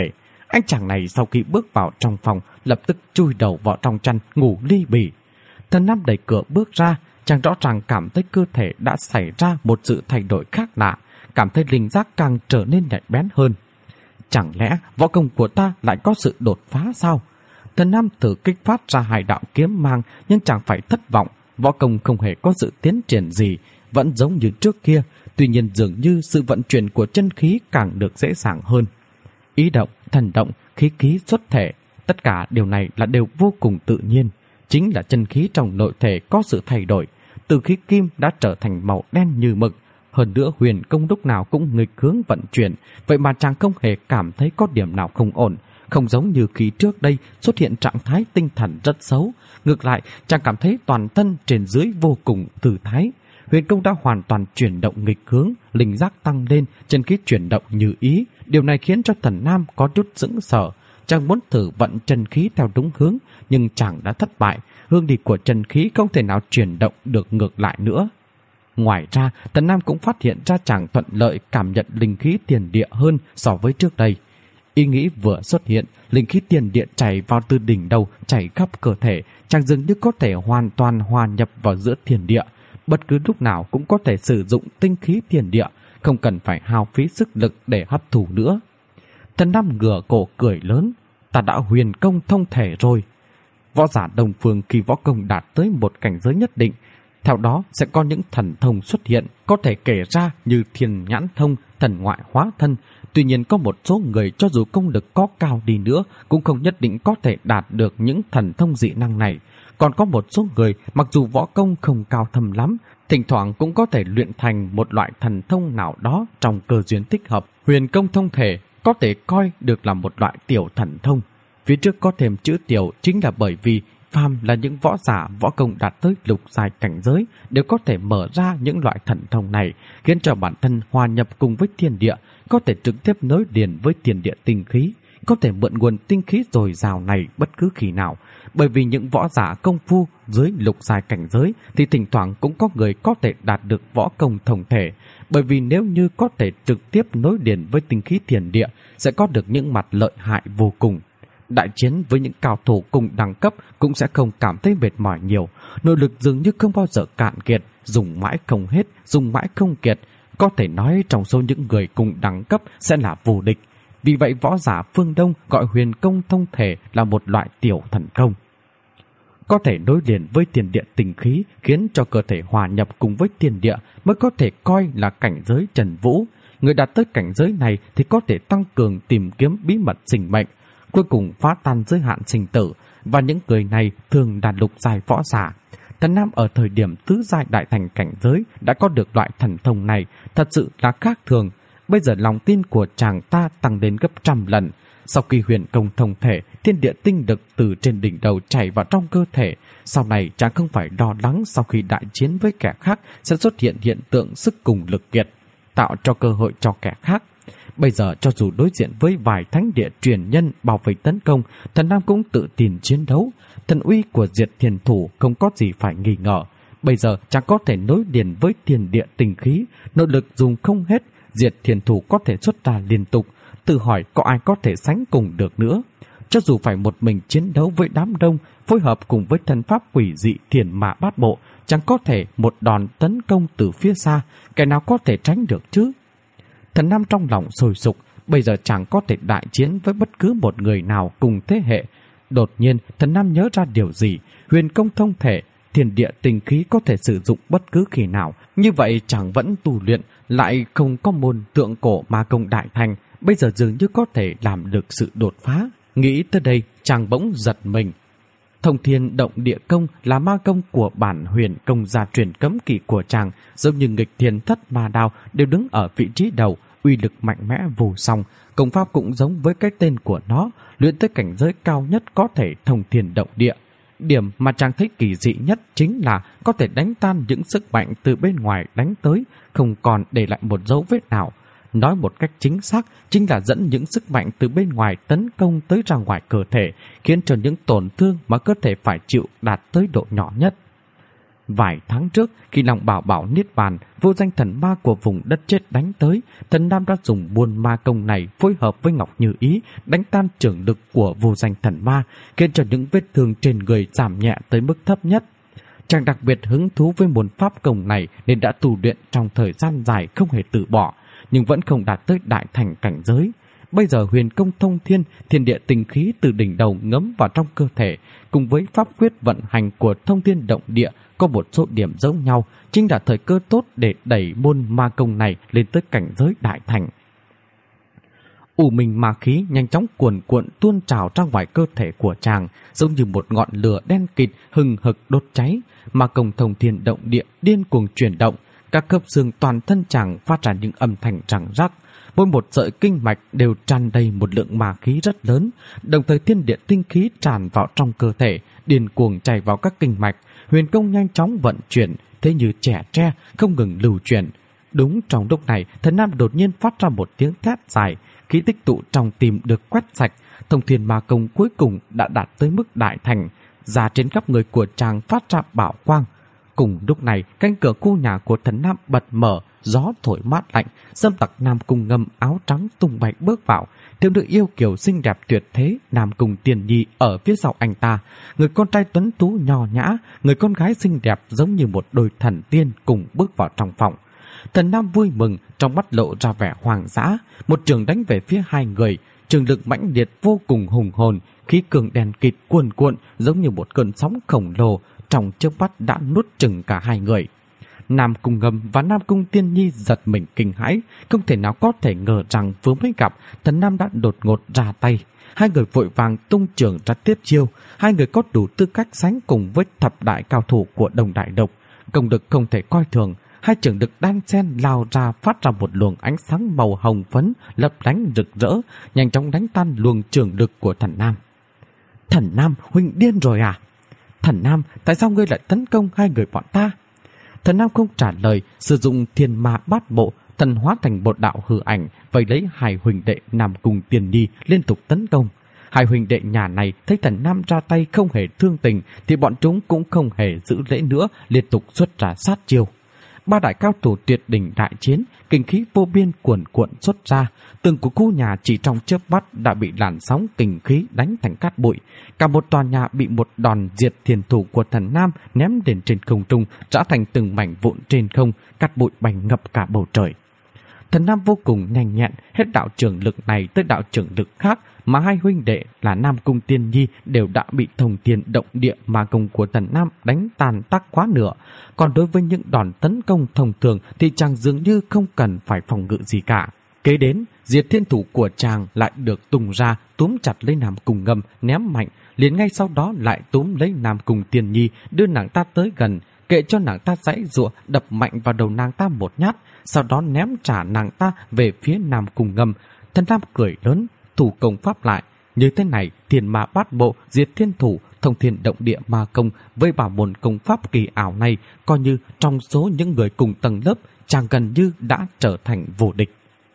Anh chàng này sau khi bước vào trong phòng lập tức chui đầu vào trong chăn ngủ li bì. Thần Nam đẩy cửa bước ra, chàng rõ ràng cảm thấy cơ thể đã xảy ra một sự thay đổi khác lạ, cảm thấy linh giác càng trở nên nhạy bén hơn. Chẳng lẽ võ công của ta lại có sự đột phá sao? Thần Nam thử kích phát ra hai đạo kiếm mang nhưng chẳng phải thất vọng, võ công không hề có sự tiến triển gì, vẫn giống như trước kia, tuy nhiên dường như sự vận chuyển của chân khí càng được dễ dàng hơn. Ý động, thần động, khí khí xuất thể, tất cả điều này là đều vô cùng tự nhiên, chính là chân khí trong nội thể có sự thay đổi, từ khí kim đã trở thành màu đen như mực. Hơn nữa huyền công lúc nào cũng nghịch hướng vận chuyển, vậy mà chàng không hề cảm thấy có điểm nào không ổn, không giống như khi trước đây xuất hiện trạng thái tinh thần rất xấu. Ngược lại, chàng cảm thấy toàn thân trên dưới vô cùng thư thái. Huyền công đã hoàn toàn chuyển động nghịch hướng, linh giác tăng lên, chân khí chuyển động như ý. Điều này khiến cho Thần Nam có chút sững sờ. Chàng muốn thử vận chân khí theo đúng hướng, nhưng chàng đã thất bại. Hương đi của chân khí không thể nào chuyển động được ngược lại nữa. Ngoài ra, Thần Nam cũng phát hiện ra chàng thuận lợi cảm nhận linh khí tiền địa hơn so với trước đây. Ý nghĩ vừa xuất hiện, linh khí tiền địa chảy vào từ đỉnh đầu, chảy khắp cơ thể, chàng dường như có thể hoàn toàn hòa nhập vào giữa thiên địa. Bất cứ lúc nào cũng có thể sử dụng tinh khí thiên địa, không cần phải hao phí sức lực để hấp thụ nữa. Thần Nam ngửa cổ cười lớn, ta đã huyền công thông thể rồi. Võ giả Đông Phương khi võ công đạt tới một cảnh giới nhất định, theo đó sẽ có những thần thông xuất hiện, có thể kể ra như thiên nhãn thông, thần ngoại hóa thân. Tuy nhiên có một số người cho dù công lực có cao đi nữa cũng không nhất định có thể đạt được những thần thông dị năng này. Còn có một số người mặc dù võ công không cao thâm lắm, thỉnh thoảng cũng có thể luyện thành một loại thần thông nào đó trong cơ duyên thích hợp. Huyền công thông thể có thể coi được là một loại tiểu thần thông. Phía trước có thêm chữ tiểu chính là bởi vì phàm là những võ giả võ công đạt tới lục giai cảnh giới đều có thể mở ra những loại thần thông này, khiến cho bản thân hòa nhập cùng với thiên địa, có thể trực tiếp nối liền với thiên địa tinh khí, có thể mượn nguồn tinh khí dồi dào này bất cứ khi nào. Bởi vì những võ giả công phu dưới lục giai cảnh giới thì thỉnh thoảng cũng có người có thể đạt được võ công thông thể, bởi vì nếu như có thể trực tiếp nối liền với tinh khí thiên địa sẽ có được những mặt lợi hại vô cùng. Đại chiến với những cao thủ cùng đẳng cấp cũng sẽ không cảm thấy mệt mỏi nhiều, nội lực dường như không bao giờ cạn kiệt, dùng mãi không hết, dùng mãi không kiệt, có thể nói trong số những người cùng đẳng cấp sẽ là vô địch. Vì vậy võ giả phương Đông gọi huyền công thông thể là một loại tiểu thần công. Có thể nối liền với tiền địa tinh khí, khiến cho cơ thể hòa nhập cùng với tiền địa mới có thể coi là cảnh giới trần vũ. Người đạt tới cảnh giới này thì có thể tăng cường tìm kiếm bí mật sinh mệnh, cuối cùng phá tan giới hạn sinh tử, và những người này thường đạt lục giai võ giả. Thần Nam ở thời điểm tứ giai đại thành cảnh giới đã có được loại thần thông này, thật sự là khác thường. Bây giờ lòng tin của chàng ta tăng đến gấp trăm lần. Sau khi huyền công thông thể, thiên địa tinh lực từ trên đỉnh đầu chảy vào trong cơ thể. Sau này chàng không phải lo lắng sau khi đại chiến với kẻ khác sẽ xuất hiện hiện tượng sức cùng lực kiệt, tạo cho cơ hội cho kẻ khác. Bây giờ cho dù đối diện với vài thánh địa truyền nhân bảo vệ tấn công, Thần Nam cũng tự tin chiến đấu. Thần uy của Diệt Thiên Thủ không có gì phải nghi ngờ. Bây giờ chàng có thể nối liền với thiên địa tinh khí, nội lực dùng không hết, Diệt Thiên Thủ có thể xuất ra liên tục. Tự hỏi có ai có thể sánh cùng được nữa. Cho dù phải một mình chiến đấu với đám đông, phối hợp cùng với thân pháp quỷ dị thiền mã bát bộ, chẳng có thể một đòn tấn công từ phía xa, kẻ nào có thể tránh được chứ? Thần Nam trong lòng sôi sục, bây giờ chẳng có thể đại chiến với bất cứ một người nào cùng thế hệ. Đột nhiên, Thần Nam nhớ ra điều gì, huyền công thông thể, thiên địa tinh khí có thể sử dụng bất cứ khi nào. Như vậy chàng vẫn tu luyện, lại không có môn tượng cổ ma công đại thành, bây giờ dường như có thể làm được sự đột phá. Nghĩ tới đây, chàng bỗng giật mình. Thông thiên động địa công là ma công của bản huyền công gia truyền cấm kỵ của chàng, giống như nghịch thiên thất ma đao đều đứng ở vị trí đầu, uy lực mạnh mẽ vô song. Công pháp cũng giống với cái tên của nó, luyện tới cảnh giới cao nhất có thể thông thiên động địa. Điểm mà chàng thấy kỳ dị nhất chính là có thể đánh tan những sức mạnh từ bên ngoài đánh tới, không còn để lại một dấu vết nào. Nói một cách chính xác chính là dẫn những sức mạnh từ bên ngoài tấn công tới ra ngoài cơ thể, khiến cho những tổn thương mà cơ thể phải chịu đạt tới độ nhỏ nhất. Vài tháng trước, khi Long Bảo Bảo niết bàn, vô danh thần ma của vùng đất chết đánh tới, Thần Nam đã dùng buôn ma công này phối hợp với Ngọc Như Ý đánh tan trưởng lực của vô danh thần ma, khiến cho những vết thương trên người giảm nhẹ tới mức thấp nhất. Chàng đặc biệt hứng thú với môn pháp công này nên đã tu luyện trong thời gian dài không hề từ bỏ, nhưng vẫn không đạt tới đại thành cảnh giới. Bây giờ huyền công thông thiên, thiên địa tinh khí từ đỉnh đầu ngấm vào trong cơ thể, cùng với pháp quyết vận hành của thông thiên động địa có một số điểm giống nhau, chính là thời cơ tốt để đẩy môn ma công này lên tới cảnh giới đại thành. U minh ma khí nhanh chóng cuồn cuộn tuôn trào ra ngoài cơ thể của chàng, giống như một ngọn lửa đen kịt hừng hực đốt cháy. Ma công thông thiên động địa điên cuồng chuyển động, các khớp xương toàn thân chàng phát ra những âm thanh răng rắc. Mỗi một sợi kinh mạch đều tràn đầy một lượng ma khí rất lớn, đồng thời thiên địa tinh khí tràn vào trong cơ thể, điên cuồng chảy vào các kinh mạch. Huyền công nhanh chóng vận chuyển, thế như trẻ tre không ngừng lưu chuyển. Đúng trong lúc này, Thần Nam đột nhiên phát ra một tiếng thét dài, khí tích tụ trong tim được quét sạch. Thông thiên ma công cuối cùng đã đạt tới mức đại thành, da trên khắp người của chàng phát ra bảo quang. Cùng lúc này, cánh cửa khu nhà của Thần Nam bật mở, gió thổi mát lạnh, Dâm Tặc Nam Cung Ngâm áo trắng tung bay bước vào. Thiếu nữ yêu kiều xinh đẹp tuyệt thế Nam Cung Tiền Nhi ở phía sau anh ta, người con trai tuấn tú nho nhã, người con gái xinh đẹp giống như một đôi thần tiên cùng bước vào trong phòng. Thần Nam vui mừng, trong mắt lộ ra vẻ hoàng dã, một trường đánh về phía hai người, trường lực mãnh liệt vô cùng hùng hồn, khí cường đèn kịt cuồn cuộn giống như một cơn sóng khổng lồ, trong chớp mắt đã nuốt chửng cả hai người. Nam Cung Ngâm và Nam Cung Tiên Nhi giật mình kinh hãi, không thể nào có thể ngờ rằng vừa mới gặp, Thần Nam đã đột ngột ra tay. Hai người vội vàng tung trường ra tiếp chiêu, hai người có đủ tư cách sánh cùng với thập đại cao thủ của Đồng Đại Lục, công lực không thể coi thường. Hai trường lực đan xen lao ra, phát ra một luồng ánh sáng màu hồng phấn lấp lánh rực rỡ, nhanh chóng đánh tan luồng trường lực của Thần Nam. Thần Nam, huynh điên rồi à? Thần Nam, tại sao ngươi lại tấn công hai người bọn ta? Thần Nam không trả lời, sử dụng thiên ma bát bộ, thần hóa thành một đạo hư ảnh, vây lấy hai huynh đệ Nam Cung Tiền Nhi liên tục tấn công. Hai huynh đệ nhà này thấy Thần Nam ra tay không hề thương tình, thì bọn chúng cũng không hề giữ lễ nữa, liên tục xuất ra sát chiêu. Ba đại cao thủ tuyệt đỉnh đại chiến, kinh khí vô biên cuồn cuộn xuất ra, tường của khu nhà chỉ trong chớp mắt đã bị làn sóng kinh khí đánh thành cát bụi. Cả một tòa nhà bị một đòn diệt thiên thủ của Thần Nam ném lên trên không trung, rã thành từng mảnh vụn trên không, cát bụi bay ngập cả bầu trời. Thần Nam vô cùng nhanh nhẹn, hết đạo trưởng lực này tới đạo trưởng lực khác, mà hai huynh đệ là Nam Cung Tiên Nhi đều đã bị thông thiên động địa ma công của Thần Nam đánh tàn tác quá nửa. Còn đối với những đòn tấn công thông thường thì chàng dường như không cần phải phòng ngự gì cả. Kế đến, diệt thiên thủ của chàng lại được tung ra, túm chặt lấy Nam Cung Ngâm, ném mạnh, liền ngay sau đó lại túm lấy Nam Cung Tiên Nhi, đưa nàng ta tới gần, kệ cho nàng ta giãy giụa, đập mạnh vào đầu nàng ta một nhát, sau đó ném trả nàng ta về phía Nam Cung Ngâm. Thần Nam cười lớn, thủ công pháp lại. Như thế này, thiên ma bát bộ, diệt thiên thủ, thông thiên động địa ma công với bảo môn công pháp kỳ ảo này, coi như trong số những người cùng tầng lớp, chàng gần như đã trở thành vô địch.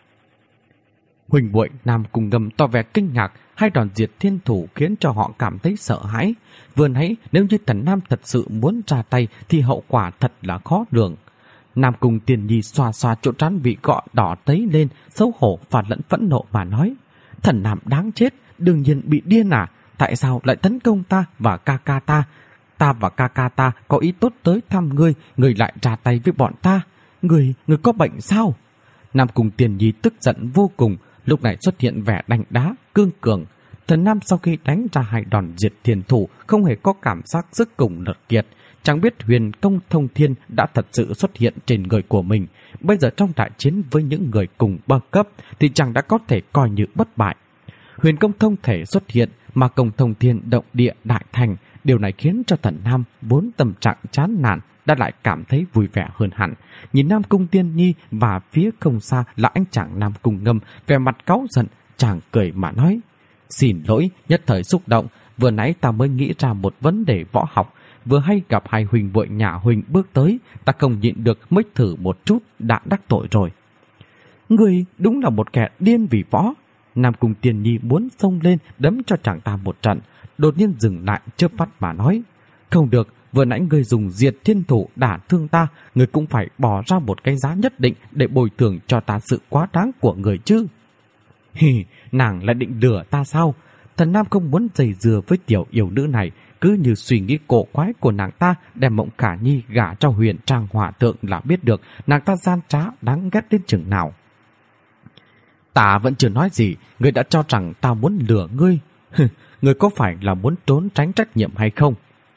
Huỳnh muội Nam Cung Ngâm tỏ vẻ kinh ngạc, hai đòn diệt thiên thủ khiến cho họ cảm thấy sợ hãi. Vừa nãy nếu như Thần Nam thật sự muốn ra tay thì hậu quả thật là khó lường. Nam Cung Tiền Nhi xoa xoa chỗ trán bị gọ đỏ tấy lên, xấu hổ và lẫn phẫn nộ mà nói: Thần Nam đáng chết, đương nhiên bị điên à? Tại sao lại tấn công ta và ca ca ta? Ta và ca ca ta có ý tốt tới thăm ngươi, ngươi lại ra tay với bọn ta. Ngươi, ngươi có bệnh sao? Nam Cung Tiền Nhi tức giận vô cùng, lúc này xuất hiện vẻ đánh đá, cương cường. Thần Nam sau khi đánh ra hai đòn diệt thiên thủ không hề có cảm giác sức cùng lực kiệt. Chẳng biết huyền công thông thiên đã thật sự xuất hiện trên người của mình. Bây giờ trong đại chiến với những người cùng bậc cấp thì chàng đã có thể coi như bất bại. Huyền công thông thể xuất hiện mà công thông thiên động địa đại thành. Điều này khiến cho Thần Nam vốn tâm trạng chán nản đã lại cảm thấy vui vẻ hơn hẳn. Nhìn Nam Cung Tiên Nhi và phía không xa là anh chàng Nam Cung Ngâm, vẻ mặt cáu giận, chàng cười mà nói: Xin lỗi, nhất thời xúc động, vừa nãy ta mới nghĩ ra một vấn đề võ học. Vừa hay gặp hai huynh muội nhà huynh bước tới, ta không nhịn được mới thử một chút, đã đắc tội rồi. Người đúng là một kẻ điên vì võ. Nam Cung Tiên Nhi muốn xông lên đấm cho chàng ta một trận, đột nhiên dừng lại chớp mắt mà nói: Không được, vừa nãy ngươi dùng diệt thiên thủ đả thương ta, ngươi cũng phải bỏ ra một cái giá nhất định để bồi thường cho ta sự quá đáng của người chứ. Hì, nàng lại định lừa ta sao? Thần Nam không muốn dây dưa với tiểu yêu nữ này, cứ như suy nghĩ cổ quái của nàng ta đem Mộng Khả Nhi gả cho Huyền Trang Hòa Thượng là biết được nàng ta gian trá đáng ghét đến chừng nào. Ta vẫn chưa nói gì, ngươi đã cho rằng ta muốn lừa ngươi. Ngươi có phải là muốn trốn tránh trách nhiệm hay không?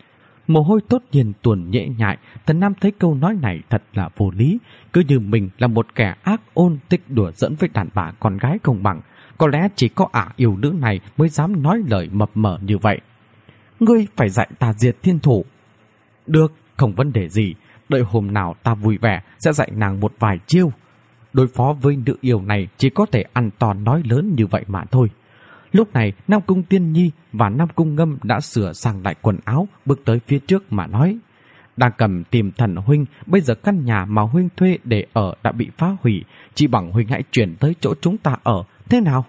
Mồ hôi tốt nhiên tuồn nhễ nhại, Thần Nam thấy câu nói này thật là vô lý, cứ như mình là một kẻ ác ôn thích đùa giỡn với đàn bà con gái không bằng. Có lẽ chỉ có ả yêu nữ này mới dám nói lời mập mờ như vậy. Ngươi phải dạy ta diệt thiên thủ. Được, không vấn đề gì, đợi hôm nào ta vui vẻ sẽ dạy nàng một vài chiêu. Đối phó với nữ yêu này chỉ có thể ăn to nói lớn như vậy mà thôi. Lúc này Nam Cung Tiên Nhi và Nam Cung Ngâm đã sửa sang lại quần áo, bước tới phía trước mà nói: đang cầm tìm Thần huynh, bây giờ căn nhà mà huynh thuê để ở đã bị phá hủy, chỉ bằng huynh hãy chuyển tới chỗ chúng ta ở, thế nào?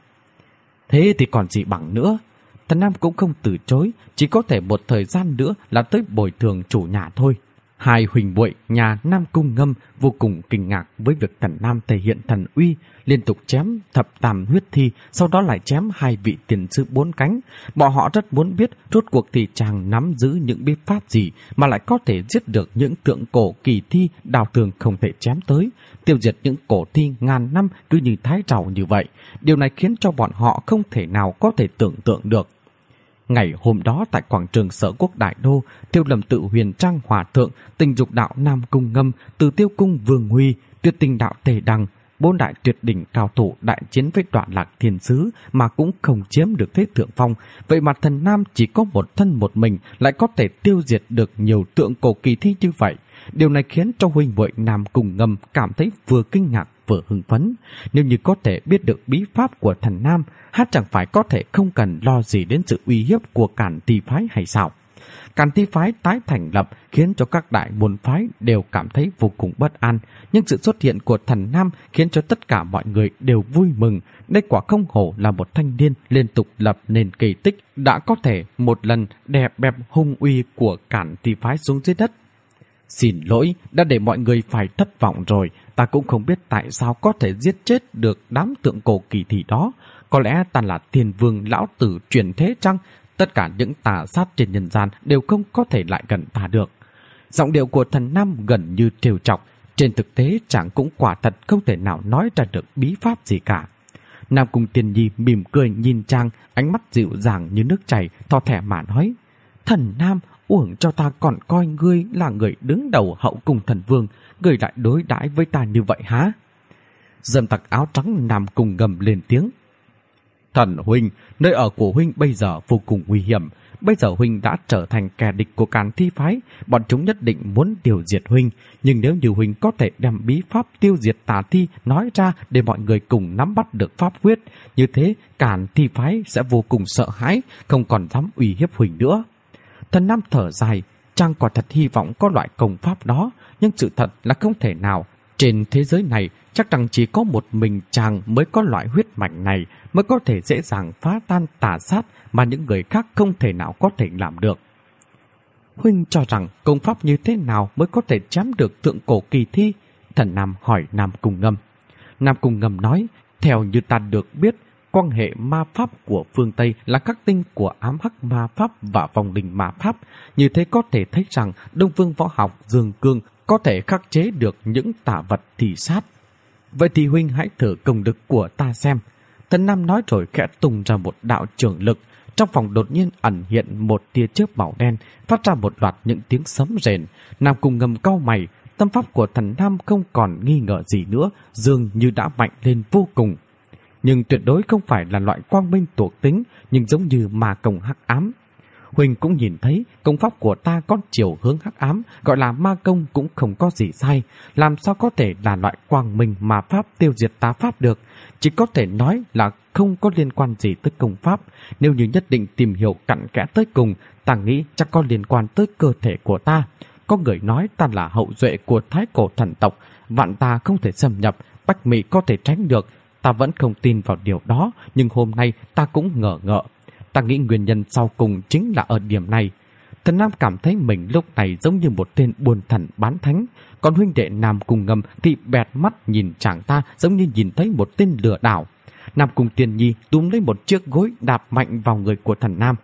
Thế thì còn gì bằng nữa. Thần Nam cũng không từ chối, chỉ có thể một thời gian nữa là tới bồi thường chủ nhà thôi. Hai huỳnh muội nhà Nam Cung Ngâm vô cùng kinh ngạc với việc Thần Nam thể hiện thần uy, liên tục chém thập tam huyết thi, sau đó lại chém hai vị tiền sư bốn cánh. Bọn họ rất muốn biết rốt cuộc thì chàng nắm giữ những bí pháp gì mà lại có thể giết được những tượng cổ kỳ thi đào tường không thể chém tới, tiêu diệt những cổ thi ngàn năm cứ như thái trào như vậy. Điều này khiến cho bọn họ không thể nào có thể tưởng tượng được. Ngày hôm đó tại quảng trường Sở Quốc Đại Đô, Tiêu Lâm Tự Huyền Trang Hòa Thượng, Tình Dục Đạo Nam Cung Ngâm, Từ Tiêu Cung Vương Huy, Tuyệt Tình Đạo Tề Đăng, bốn đại tuyệt đỉnh cao thủ đại chiến với Đoạn Lạc Thiên Sứ mà cũng không chiếm được thế thượng phong. Vậy mà Thần Nam chỉ có một thân một mình lại có thể tiêu diệt được nhiều tượng cổ kỳ thi như vậy. Điều này khiến cho huynh muội Nam Cung Ngâm cảm thấy vừa kinh ngạc vừa hưng phấn. Nếu như có thể biết được bí pháp của Thần Nam, hát chẳng phải có thể không cần lo gì đến sự uy hiếp của Càn Ti phái hay sao? Càn Ti phái tái thành lập khiến cho các đại môn phái đều cảm thấy vô cùng bất an, nhưng sự xuất hiện của Thần Nam khiến cho tất cả mọi người đều vui mừng. Đây quả không hổ là một thanh niên liên tục lập nên kỳ tích, đã có thể một lần đè bẹp hung uy của Càn Ti phái xuống dưới đất. Xin lỗi, đã để mọi người phải thất vọng rồi. Ta cũng không biết tại sao có thể giết chết được đám tượng cổ kỳ thị đó. Có lẽ ta là Thiên Vương lão tử truyền thế chăng? Tất cả những tà sát trên nhân gian đều không có thể lại gần ta được. Giọng điệu của Thần Nam gần như trêu chọc. Trên thực tế chàng cũng quả thật không thể nào nói ra được bí pháp gì cả. Nam Cung Tiên Nhi mỉm cười nhìn chàng, ánh mắt dịu dàng như nước chảy, thò thẻ mà nói: Thần Nam, uổng cho ta còn coi ngươi là người đứng đầu hậu cung thần vương, ngươi lại đối đãi với ta như vậy hả? Dâm tặc áo trắng Nam Cung gầm lên tiếng: Thần huynh, nơi ở của huynh bây giờ vô cùng nguy hiểm. Bây giờ huynh đã trở thành kẻ địch của Càn Thi phái, bọn chúng nhất định muốn tiêu diệt huynh. Nhưng nếu như huynh có thể đem bí pháp tiêu diệt tà thi nói ra để mọi người cùng nắm bắt được pháp quyết, như thế Càn Thi phái sẽ vô cùng sợ hãi, không còn dám uy hiếp huynh nữa. Thần Nam thở dài, chàng quả thật hy vọng có loại công pháp đó, nhưng sự thật là không thể nào. Trên thế giới này chắc rằng chỉ có một mình chàng mới có loại huyết mạch này, mới có thể dễ dàng phá tan tà sát mà những người khác không thể nào có thể làm được. Huynh cho rằng công pháp như thế nào mới có thể chém được tượng cổ kỳ thi? Thần Nam hỏi Nam Cung Ngâm. Nam Cung Ngâm nói, theo như ta được biết, quan hệ ma pháp của phương Tây là các tinh của ám hắc ma pháp và vòng linh ma pháp. Như thế có thể thấy rằng Đông Phương võ học Dương Cương có thể khắc chế được những tà vật thì sát. Vậy thì huynh hãy thử công lực của ta xem. Thần Nam nói rồi khẽ tung ra một đạo trường lực. Trong phòng đột nhiên ẩn hiện một tia chớp màu đen, phát ra một loạt những tiếng sấm rền. Nam Cung Ngâm cau mày, tâm pháp của thần Nam không còn nghi ngờ gì nữa, dường như đã mạnh lên vô cùng. Nhưng tuyệt đối không phải là loại quang minh thuộc tính, nhưng giống như ma công hắc ám. Huỳnh cũng nhìn thấy công pháp của ta có chiều hướng hắc ám, gọi là ma công cũng không có gì sai. Làm sao có thể là loại quang minh mà pháp tiêu diệt tà pháp được? Chỉ có thể nói là không có liên quan gì tới công pháp. Nếu như nhất định tìm hiểu cặn kẽ tới cùng, ta nghĩ chắc có liên quan tới cơ thể của ta. Có người nói ta là hậu duệ của thái cổ thần tộc, vạn ta không thể xâm nhập, bách mỹ có thể tránh được. Ta vẫn không tin vào điều đó, nhưng hôm nay ta cũng ngờ ngợ. Ta nghĩ nguyên nhân sau cùng chính là ở điểm này. Thần Nam cảm thấy mình lúc này giống như một tên buôn thần bán thánh, còn huynh đệ Nam Cung Ngâm thì bẹt mắt nhìn chàng ta giống như nhìn thấy một tên lừa đảo. Nam Cung Tiên Nhi túm lấy một chiếc gối đạp mạnh vào người của thần Nam.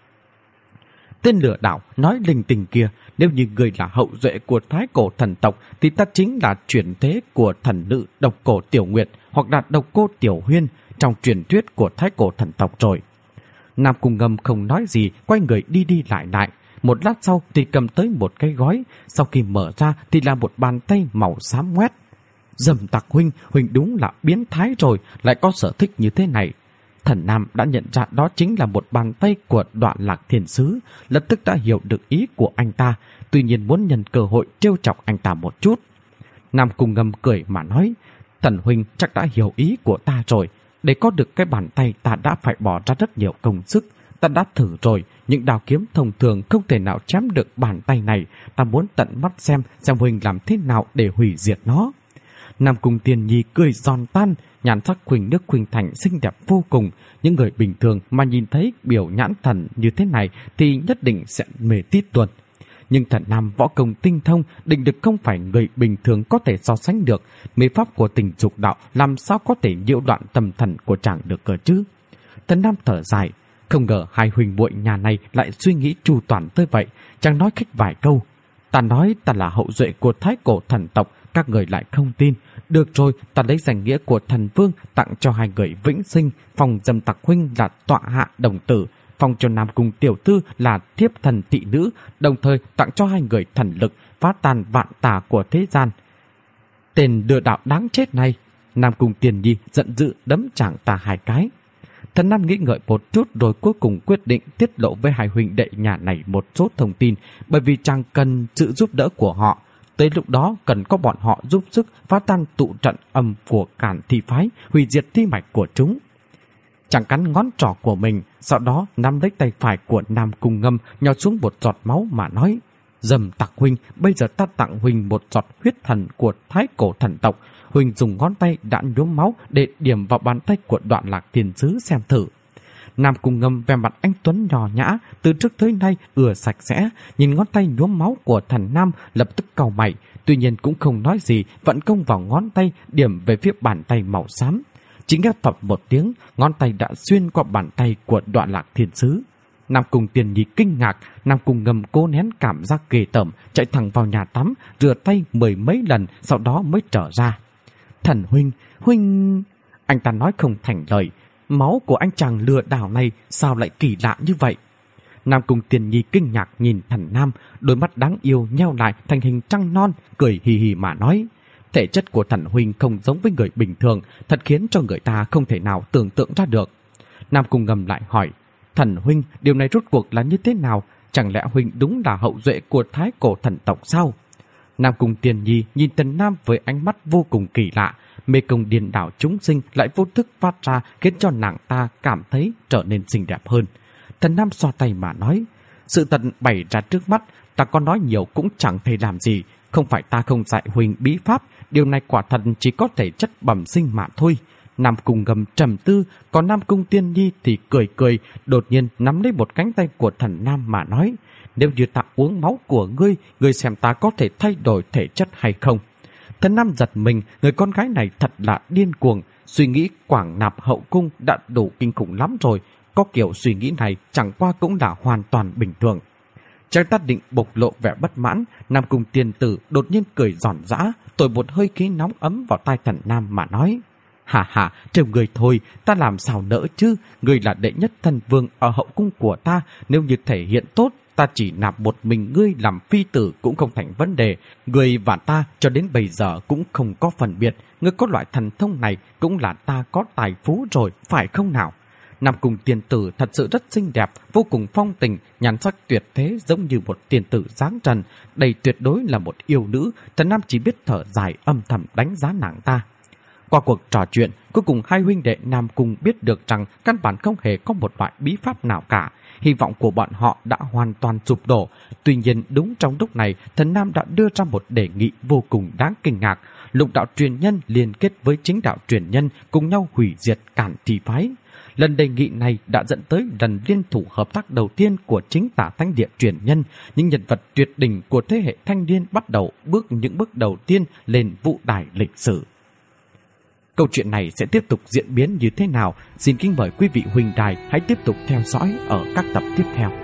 Tên lừa đảo nói linh tinh kia, nếu như người là hậu duệ của thái cổ thần tộc thì ta chính là chuyển thế của thần nữ độc cổ Tiểu Nguyệt hoặc là độc cô Tiểu Huyên trong truyền thuyết của thái cổ thần tộc rồi. Nam Cung Ngâm không nói gì, quay người đi đi lại lại. Một lát sau thì cầm tới một cái gói, sau khi mở ra thì là một bàn tay màu xám ngoét. Dầm Tặc huynh, huynh đúng là biến thái rồi, lại có sở thích như thế này. Thần Nam đã nhận ra đó chính là một bàn tay của Đoạn Lạc Thiên Sứ, lập tức đã hiểu được ý của anh ta, tuy nhiên muốn nhân cơ hội trêu chọc anh ta một chút. Nam Cung Ngâm cười mà nói, thần huynh chắc đã hiểu ý của ta rồi, để có được cái bàn tay ta đã phải bỏ ra rất nhiều công sức. Ta đã thử rồi, những đao kiếm thông thường không thể nào chém được bàn tay này, ta muốn tận mắt xem xem huynh làm thế nào để hủy diệt nó. Nam Cung Tiên Nhi cười giòn tan, nhãn sắc khuynh nước khuynh thành xinh đẹp vô cùng. Những người bình thường mà nhìn thấy biểu nhãn thần như thế này thì nhất định sẽ mê tít tuột. Nhưng thần Nam võ công tinh thông, định lực không phải người bình thường có thể so sánh được. Mê pháp của tình dục đạo làm sao có thể nhiễu loạn tâm thần của chàng được cơ chứ? Thần Nam thở dài, không ngờ hai huynh muội nhà này lại suy nghĩ chu toàn tới vậy. Chàng nói khách vài câu, ta nói ta là hậu duệ của thái cổ thần tộc, các người lại không tin. Được rồi, ta lấy danh nghĩa của thần vương tặng cho hai người vĩnh sinh, phòng Dầm Tặc huynh là tọa hạ đồng tử, phòng cho Nam Cung tiểu thư là thiếp thần thị nữ, đồng thời tặng cho hai người thần lực phá tan vạn tà của thế gian. Tên lừa đảo đáng chết này! Nam Cung Tiên Nhi giận dữ đấm chàng ta hai cái. Thần Nam nghĩ ngợi một chút rồi cuối cùng quyết định tiết lộ với hai huynh đệ nhà này một số thông tin, bởi vì chàng cần sự giúp đỡ của họ. Tới lúc đó cần có bọn họ giúp sức phá tan tụ trận âm của Càn Thi phái, hủy diệt thi mạch của chúng. Chàng cắn ngón trỏ của mình, sau đó nắm lấy tay phải của Nam Cung Ngâm, nhỏ xuống một giọt máu mà nói, Dầm Tặc huynh, bây giờ ta tặng huynh một giọt huyết thần của thái cổ thần tộc. Huynh dùng ngón tay đã nhuốm máu để điểm vào bàn tay của Đoạn Lạc Thiên Sứ xem thử. Nam Cung Ngâm vẻ mặt anh tuấn nhỏ nhã, từ trước tới nay ưa sạch sẽ, nhìn ngón tay nhuốm máu của thần Nam lập tức cau mày, tuy nhiên cũng không nói gì, vận công vào ngón tay điểm về phía bàn tay màu xám. Chỉ nghe phập một tiếng, ngón tay đã xuyên qua bàn tay của Đoạn Lạc Thiên Sứ. Nam Cung Tiên Nhi kinh ngạc, Nam Cung Ngâm cố nén cảm giác ghê tởm, chạy thẳng vào nhà tắm, rửa tay mười mấy lần, sau đó mới trở ra. Thần huynh, huynh... Anh ta nói không thành lời, máu của anh chàng lừa đảo này sao lại kỳ lạ như vậy? Nam Cung Tiên Nhi kinh ngạc nhìn thần Nam, đôi mắt đáng yêu nheo lại thành hình trăng non, cười hì hì mà nói, thể chất của thần huynh không giống với người bình thường, thật khiến cho người ta không thể nào tưởng tượng ra được. Nam Cung Ngâm lại hỏi, thần huynh, điều này rốt cuộc là như thế nào? Chẳng lẽ huynh đúng là hậu duệ của thái cổ thần tộc sao? Nam Cung Tiên Nhi nhìn thần Nam với ánh mắt vô cùng kỳ lạ, mê công điên đảo chúng sinh lại vô thức phát ra khiến cho nàng ta cảm thấy trở nên xinh đẹp hơn. Thần Nam xoa tay mà nói, sự thật bày ra trước mắt, ta có nói nhiều cũng chẳng thể làm gì, không phải ta không dạy huynh bí pháp, điều này quả thật chỉ có thể chất bẩm sinh mà thôi. Nam Cung Ngâm trầm tư, còn Nam Cung Tiên Nhi thì cười cười, đột nhiên nắm lấy một cánh tay của thần Nam mà nói, nếu như ta uống máu của ngươi, ngươi xem ta có thể thay đổi thể chất hay không? Thần Nam giật mình, người con gái này thật là điên cuồng, suy nghĩ quảng nạp hậu cung đã đủ kinh khủng lắm rồi, có kiểu suy nghĩ này chẳng qua cũng là hoàn toàn bình thường. Chàng ta định bộc lộ vẻ bất mãn, Nam Cung Tiên Tử đột nhiên cười giòn giã, thổi một hơi khí nóng ấm vào tai thần Nam mà nói, hà hà, trêu người thôi, ta làm sao nỡ chứ, người là đệ nhất thần vương ở hậu cung của ta, nếu như thể hiện tốt, ta chỉ nạp một mình ngươi làm phi tử cũng không thành vấn đề. Ngươi và ta cho đến bây giờ cũng không có phân biệt, ngươi có loại thần thông này cũng là ta có tài phú rồi, phải không nào? Nam Cung Tiên Tử thật sự rất xinh đẹp, vô cùng phong tình, nhan sắc tuyệt thế giống như một tiên tử dáng trần, đây tuyệt đối là một yêu nữ. Thần Nam chỉ biết thở dài âm thầm đánh giá nàng ta. Qua cuộc trò chuyện, cuối cùng hai huynh đệ Nam Cung biết được rằng căn bản không hề có một loại bí pháp nào cả. Hy vọng của bọn họ đã hoàn toàn sụp đổ. Tuy nhiên đúng trong lúc này, thần Nam đã đưa ra một đề nghị vô cùng đáng kinh ngạc. Lục đạo truyền nhân liên kết với chính đạo truyền nhân cùng nhau hủy diệt Càn Thi phái. Lần đề nghị này đã dẫn tới lần liên thủ hợp tác đầu tiên của chính Tả Thánh Địa truyền nhân. Những nhân vật tuyệt đỉnh của thế hệ thanh niên bắt đầu bước những bước đầu tiên lên vũ đài lịch sử. Câu chuyện này sẽ tiếp tục diễn biến như thế nào? Xin kính mời quý vị huynh đài hãy tiếp tục theo dõi ở các tập tiếp theo.